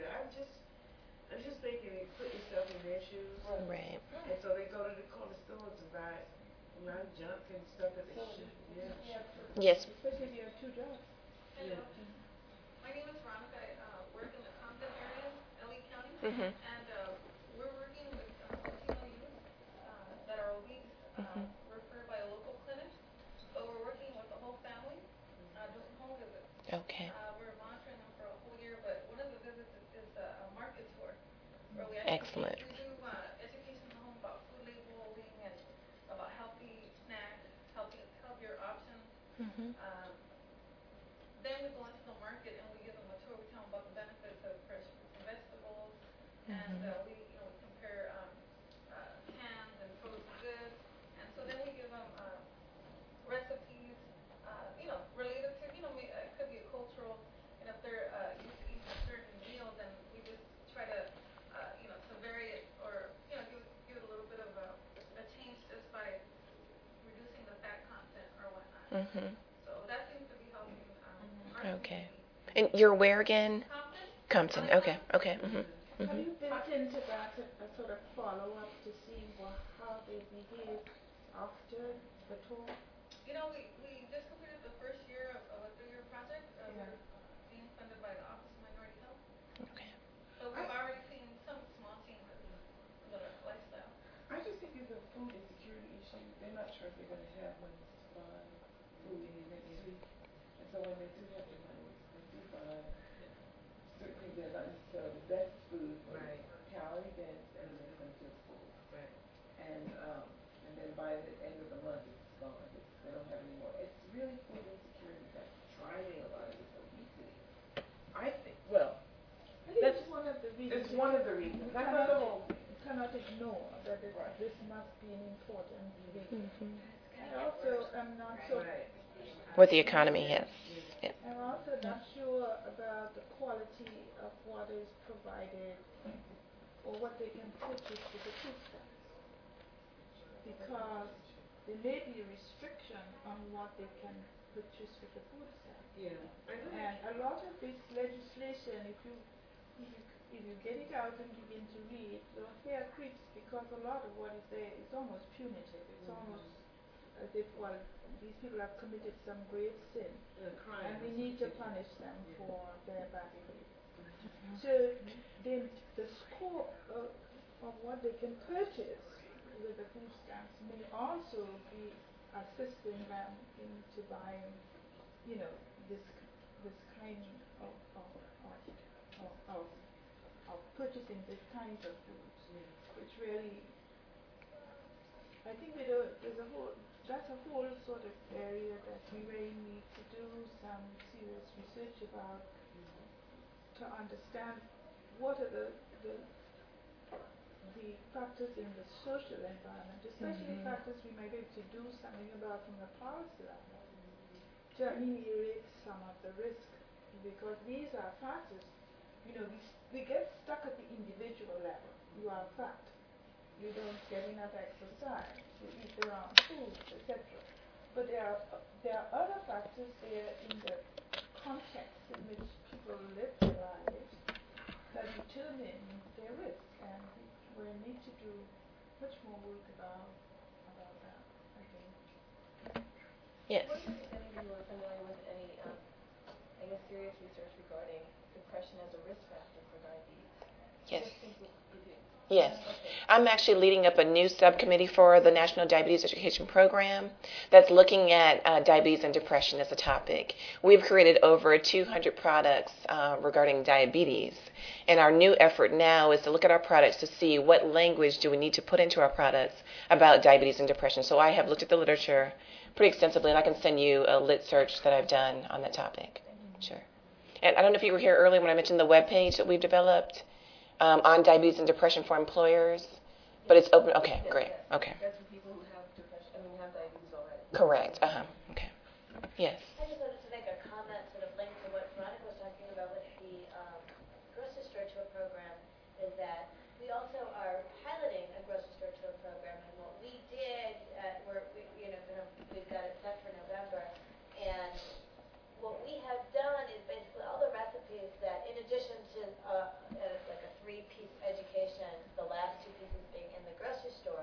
I'm just thinking, put yourself in their shoes. Right. And so they go to the corner stores and buy junk and stuff that they shouldn't. Yes. Especially if you have 2 jobs. Hello. My name is Veronica. I work in the Compton area, LA County. And we're working with Latino youth that are obese, referred by a local clinic. But we're working with the whole family, doing home visits. Okay. We're monitoring them for a whole year, but one of the visits is a market tour. Where we Excellent. We do education at home about food labeling and about healthy snacks, healthier options. Then we go into the market and we give them a tour. We tell them about the benefits of fresh fruits and vegetables, and we compare canned and frozen goods. And so then we give them recipes, related to, it could be a cultural, and if they're used to eating a certain meal, then we just try to, to vary it or, give it a little bit of a change just by reducing the fat content or whatnot. So that seems to be helping. Okay. And you're where again? Compton. Okay. Okay. Have you built into that a sort of follow-up to see how they behave after the tour? We just completed the first year of a 3-year project. We're being funded by the Office of Minority Health. Okay. So we've already seen some small changes in the lifestyle. I just think it's a food insecurity issue. They're not sure if they're going to have money to buy food next week. And so when they do have the money, they do buy certain things that are not necessarily the best food, but calorie dense and it makes them feel full. And then by the end of the month, it's gone. They don't have any more. It's really food insecurity that's driving a lot of this obesity. I think. Well, I think it's one of one of the reasons. That's not the whole. You cannot ignore that this must be an important reason. I also am not so. With the economy, yes. Yeah. I'm also not sure about the quality of what is provided or what they can purchase with the food stamps. Because there may be a restriction on what they can purchase with the food stamps. Yeah. And a lot of this legislation, if you get it out and begin to read, your hair creeps because a lot of what is there is almost punitive. It's almost as if, well, these people have committed some grave sin, and we need to punish them for their bad behavior. So the scope of what they can purchase with the food stamps may also be assisting them into buying, this kind of purchasing this kinds of foods, which really, I think that's a whole sort of area that we really need to do some serious research about to understand what are the factors in the social environment, especially factors we might be able to do something about from the policy level to ameliorate some of the risk, because these are factors, we get stuck at the individual level. You are fat, you don't get enough exercise, you eat the wrong foods, etc. But there are other factors there in the context in which people live their lives that determine their risk, and we need to do much more work about that, I think. Yes. What if any of you are familiar with any, serious research regarding depression as a risk factor for diabetes? Yes. You do. Yes. I'm actually leading up a new subcommittee for the National Diabetes Education Program that's looking at diabetes and depression as a topic. We've created over 200 products regarding diabetes. And our new effort now is to look at our products to see what language do we need to put into our products about diabetes and depression. So I have looked at the literature pretty extensively, and I can send you a lit search that I've done on that topic. Sure. And I don't know if you were here earlier when I mentioned the web page that we've developed on diabetes and depression for employers, but it's open. Okay, great. Okay. That's for people who have depression. Have diabetes already. Correct. Okay. Yes. I just wanted to make a comment, sort of linked to what Veronica was talking about with the grocery store tour program, is that we also are piloting a grocery store tour program, and what we did, we've got it set for November, and what we have done is basically all the recipes that, in addition to like a 3-piece education, the last 2 pieces being in the grocery store,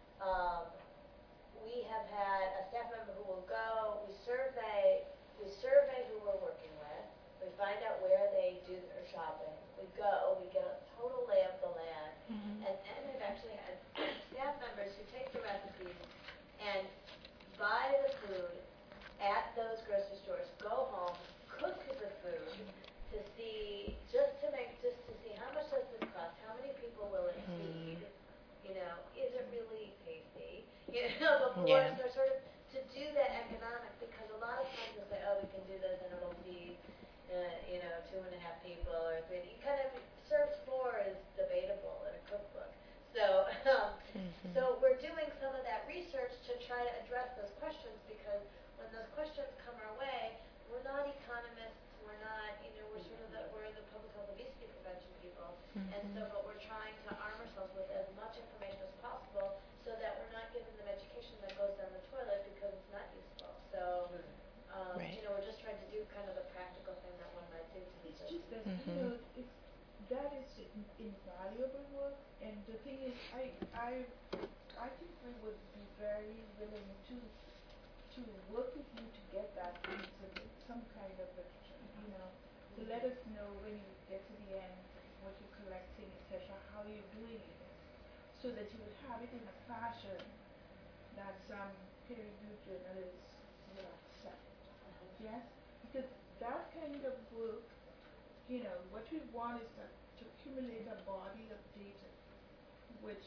we have had a staff member who will go, we survey who we're working with, we find out where they do their shopping, we go, we get a total lay of the land, and then we've actually had staff members who take the recipes and buy the food at those grocery stores, go home, cook the food to see how much does this cost, how many people will it feed, is it really tasty, before so sort of to do that economic, because a lot of times they say, oh, we can do this and it'll feed 2.5 people or 3. You kind of serve 4 is debatable in a cookbook. So so we're doing some of that research to try to address those questions, because when those questions come our way, we're not economists, we're not, we're the public health obesity prevention people, and so but we're trying to arm ourselves with as much information as possible so that we're not giving them education that goes down the toilet because it's not useful. So, we're just trying to do kind of the practical thing that one might do to It's just that, that is invaluable work, and the thing is, I think we would be very willing to work with you to get that into some kind of to let us know when you get to the end what you're collecting, etc., how you're doing it, so that you would have it in a fashion that some peer-reviewed journalists will accept. Yes? Because that kind of work, what we want is to accumulate a body of data which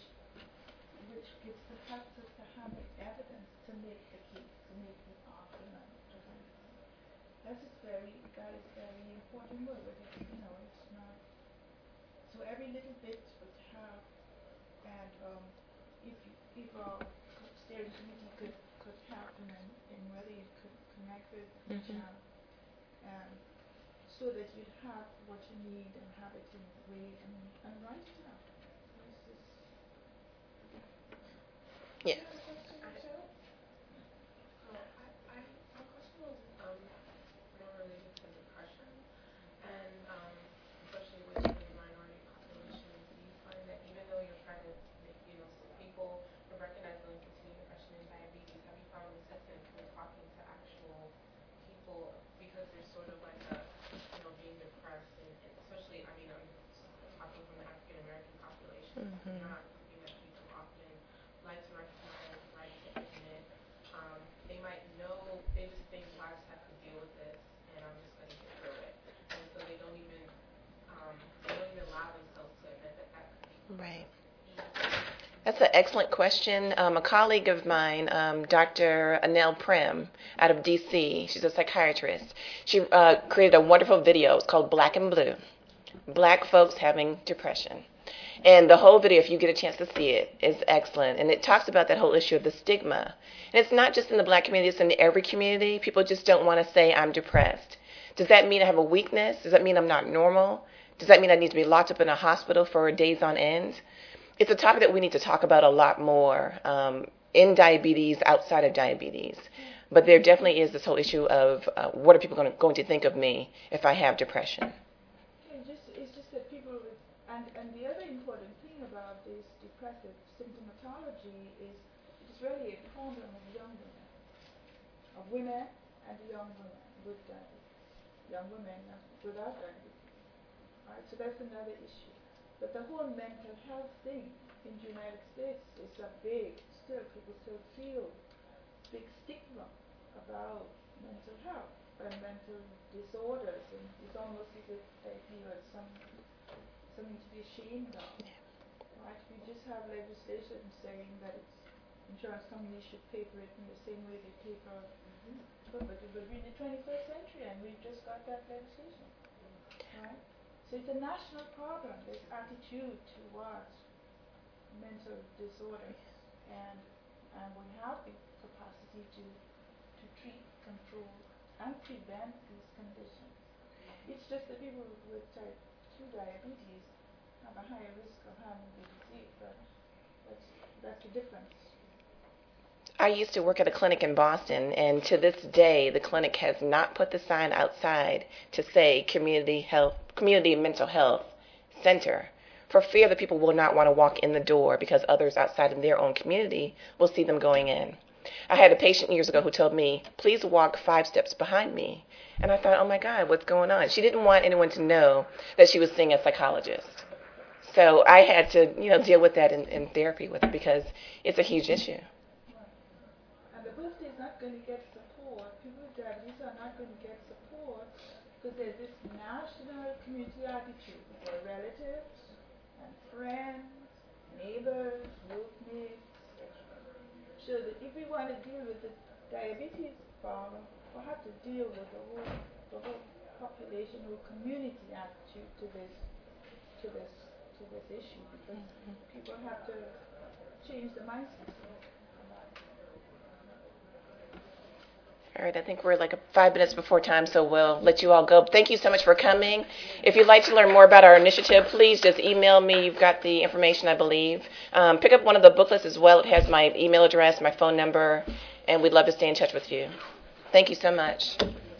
helps us to have the evidence to make the case, to make the argument. That is very important work, but it's not So every little bit would have, and if a steering committee could happen and whether you could connect with each other, and so that you'd have what you need and have it in the way and write it out. Yes. My question was more related to depression, and especially within the minority population. Do you find that even though you're trying to make, so people recognize going through depression and diabetes, have you found resistance when talking to actual people because there's sort of like a, being depressed, and especially, I'm talking from the African American population, not something that people often like to recognize, like to admit. They might know, they just think lives have to deal with this, and I'm just going to get through it. And so they don't even allow themselves to admit that could be. Right. That's an excellent question. A colleague of mine, Dr. Anel Prim, out of D.C., she's a psychiatrist. She created a wonderful video. It's called Black and Blue, Black Folks Having Depression. And the whole video, if you get a chance to see it, is excellent. And it talks about that whole issue of the stigma. And it's not just in the black community, it's in every community. People just don't want to say, I'm depressed. Does that mean I have a weakness? Does that mean I'm not normal? Does that mean I need to be locked up in a hospital for days on end? It's a topic that we need to talk about a lot more in diabetes, outside of diabetes. But there definitely is this whole issue of what are people going to think of me if I have depression? It's just that people, and the other important thing about this depressive symptomatology is it is really a problem of young women and young women with diabetes, young women without diabetes. Right? So that's another issue. But the whole mental health thing in the United States is people still feel big stigma about mental health and mental disorders, and it's almost as if they feel it's something to be ashamed of. Right? We just have legislation saying that insurance companies should pay for it in the same way they pay for but we're in the 21st century and we've just got that legislation. Right? So it's a national problem, this attitude towards mental disorders, and we have the capacity to treat, control, and prevent these conditions. It's just that people with type 2 diabetes have a higher risk of having the disease, but that's the difference. I used to work at a clinic in Boston, and to this day, the clinic has not put the sign outside to say community mental health center, for fear that people will not want to walk in the door because others outside in their own community will see them going in. I had a patient years ago who told me, please walk 5 steps behind me. And I thought, oh my God, what's going on? She didn't want anyone to know that she was seeing a psychologist. So I had to, deal with that in therapy with her because it's a huge issue. And the birthday is not going to get support. People with diabetes are not going to get support because there's this national community attitude. Their relatives and friends, neighbors, workmates. So that if we want to deal with the diabetes problem, we'll have to deal with the whole population or community attitude to this issue, because people have to change the mindset. All right, I think we're like 5 minutes before time, so we'll let you all go. Thank you so much for coming. If you'd like to learn more about our initiative, please just email me. You've got the information, I believe. Pick up one of the booklets as well. It has my email address, my phone number, and we'd love to stay in touch with you. Thank you so much.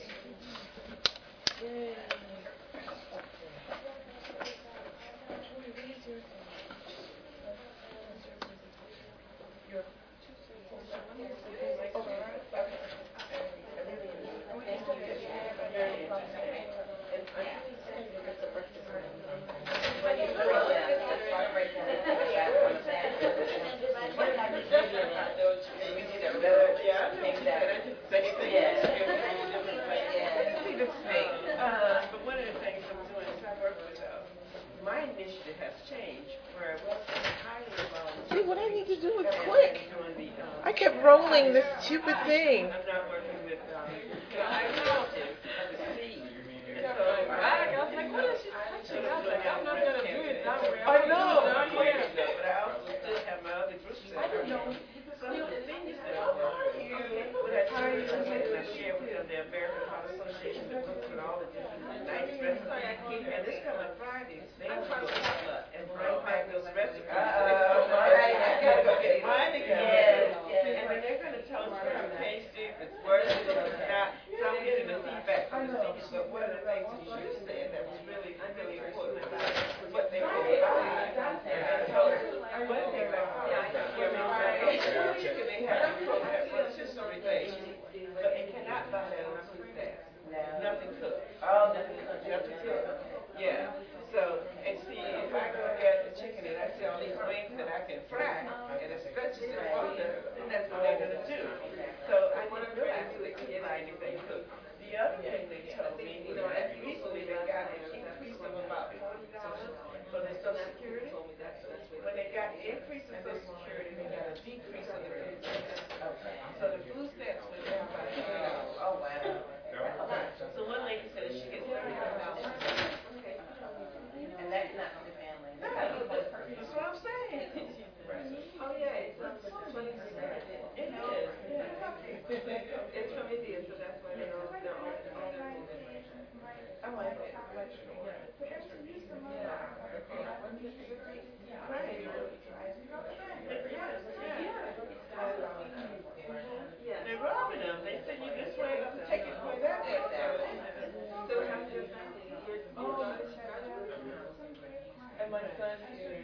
But one of the things I'm doing is I work with my initiative has changed where it was highly involved. See, what I need to do is quick. I kept rolling this stupid thing. I'm not working with relatives of the seed. So like, what is she touching? I was like, I'm not gonna do it that way. I know. Down here. But I also still have my other groups that I don't know. Some of the things that when I started to share with them, the American Heart Association, the books with all the different nice recipes. And this coming Friday, they will go and bring back those recipes. I gotta go get mine again. And then they're gonna tell us if we taste it, if it's worth it, if it's not. So I'm getting the feedback from the teachers. But one of the things that you said that was really, really important about what they were about. And so one thing that chicken they have a program for rotisserie things, but they cannot buy that on food stamps. Nothing cooked. Nothing cooked. Yeah. So, and see, if I go get the chicken and I see all these wings that I can fry, and it stretches in water, then that's what they're going to do. So I didn't realize that they couldn't buy anything cooked. The other thing they told me, you know, that recently they got an increase of about $40 for the Social Security. When they got the increase in Social Security, they got a decrease in the food stamps. So the food stamps went down by $20. Oh, wow. So one lady said she gets $35. And that's not for the family. That's what I'm saying. Oh, yeah, it's 20%. It is, yeah. It's from India, so that's why they're all their I like it. I like it. Yeah. They're robbing them. They send you this way, take it away that way. So how's your family? And my son is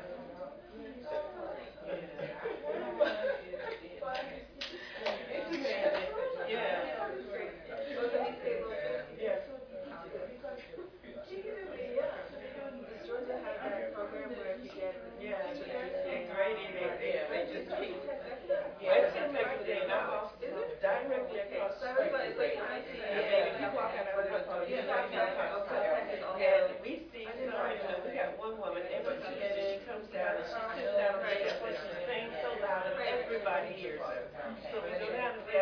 everybody hears her. So we go down to the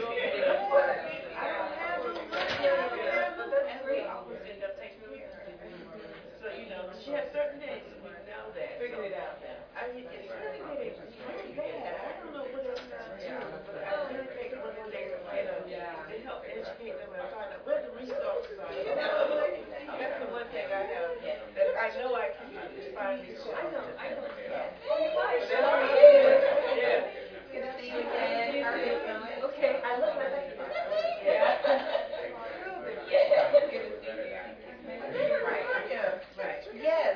always end up taking care of her. So, you know, she has certain days and we know that. Figure it out now. I mean, it's really bad. I don't know what else to do, but I really think one of the things, you know, to help educate them and find out where the resources are. That's the one thing I have that I know I can do is find resources. I know. Yeah. Good to see you again. How are you doing? Okay, I look like that. Yeah. Good to see you. Right. Yeah. Right. Yes.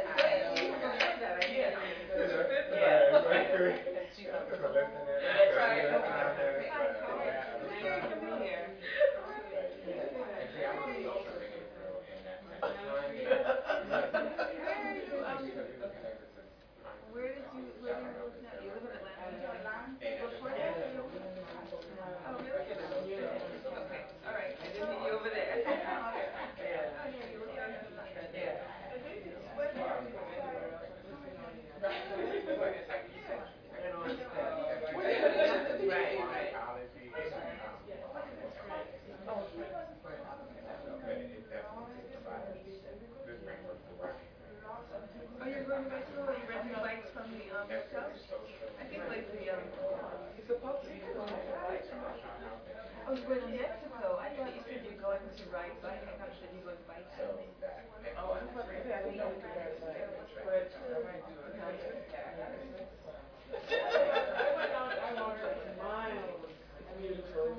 Oh, you're going to Mexico? Are you renting bikes from the hotel? I think like the you're supposed to be going to Oh, you're going to Mexico? I thought you said you're going to ride bike. I thought you said you're going to bike. Oh, I'm probably having no ride bike. But I might do it. I went out, I walked like miles. It's beautiful.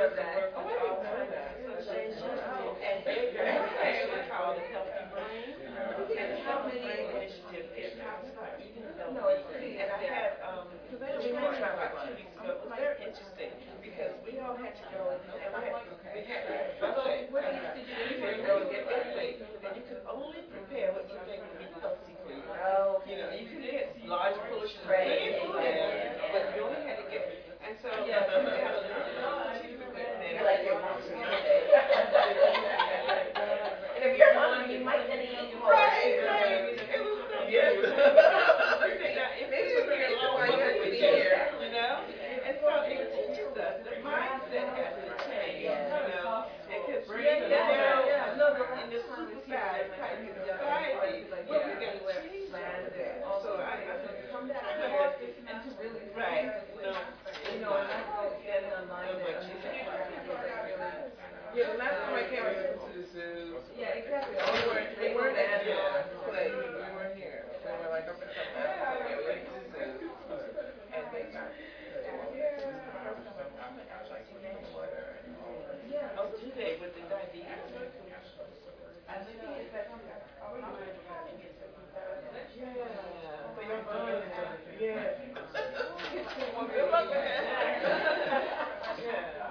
of that. Oh, I didn't know that. And they call it Healthy Brain. And how many initiatives there talks about eating healthy. And I had, we were trying like 2 weeks ago. It was very interesting because we all had to go and we had buffet. You had to go and get everything. And you could only prepare what you think would be healthy for you. You know, you could get large portions of food there, but you only had to get, and so you had a little there. Like your mom's and if you're hungry, you might then eat more. Right. It was so good. Maybe it would be a long one to be here, you know? And so it teaches us the mindset has to change, you know? Because we're in this suicide type of society, where we got to change that. So I come back and to really right. You know, and I go standing online there. Yeah, the last time I came, I took them to the zoo. Yeah, exactly. They weren't at the place. We weren't here. They were like up in some we went to the zoo. And they got yeah. Oh, today with the diabetes. I think it's that yeah. Well, good luck with that. Yeah.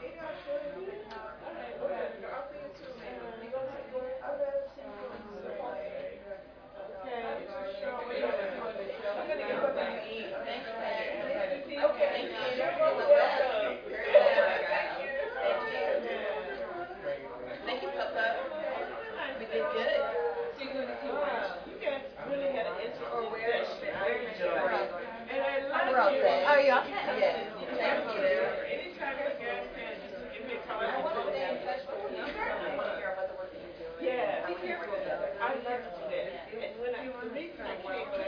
Thank you, Papa. We did good. You guys really had an interesting session. I enjoyed it. And I love you. Oh, you all set? Yes. Thank you. Anytime you guys can, just give me a call. I want to stay in touch with you. Yeah, be careful. I love to do that. And when the reason I came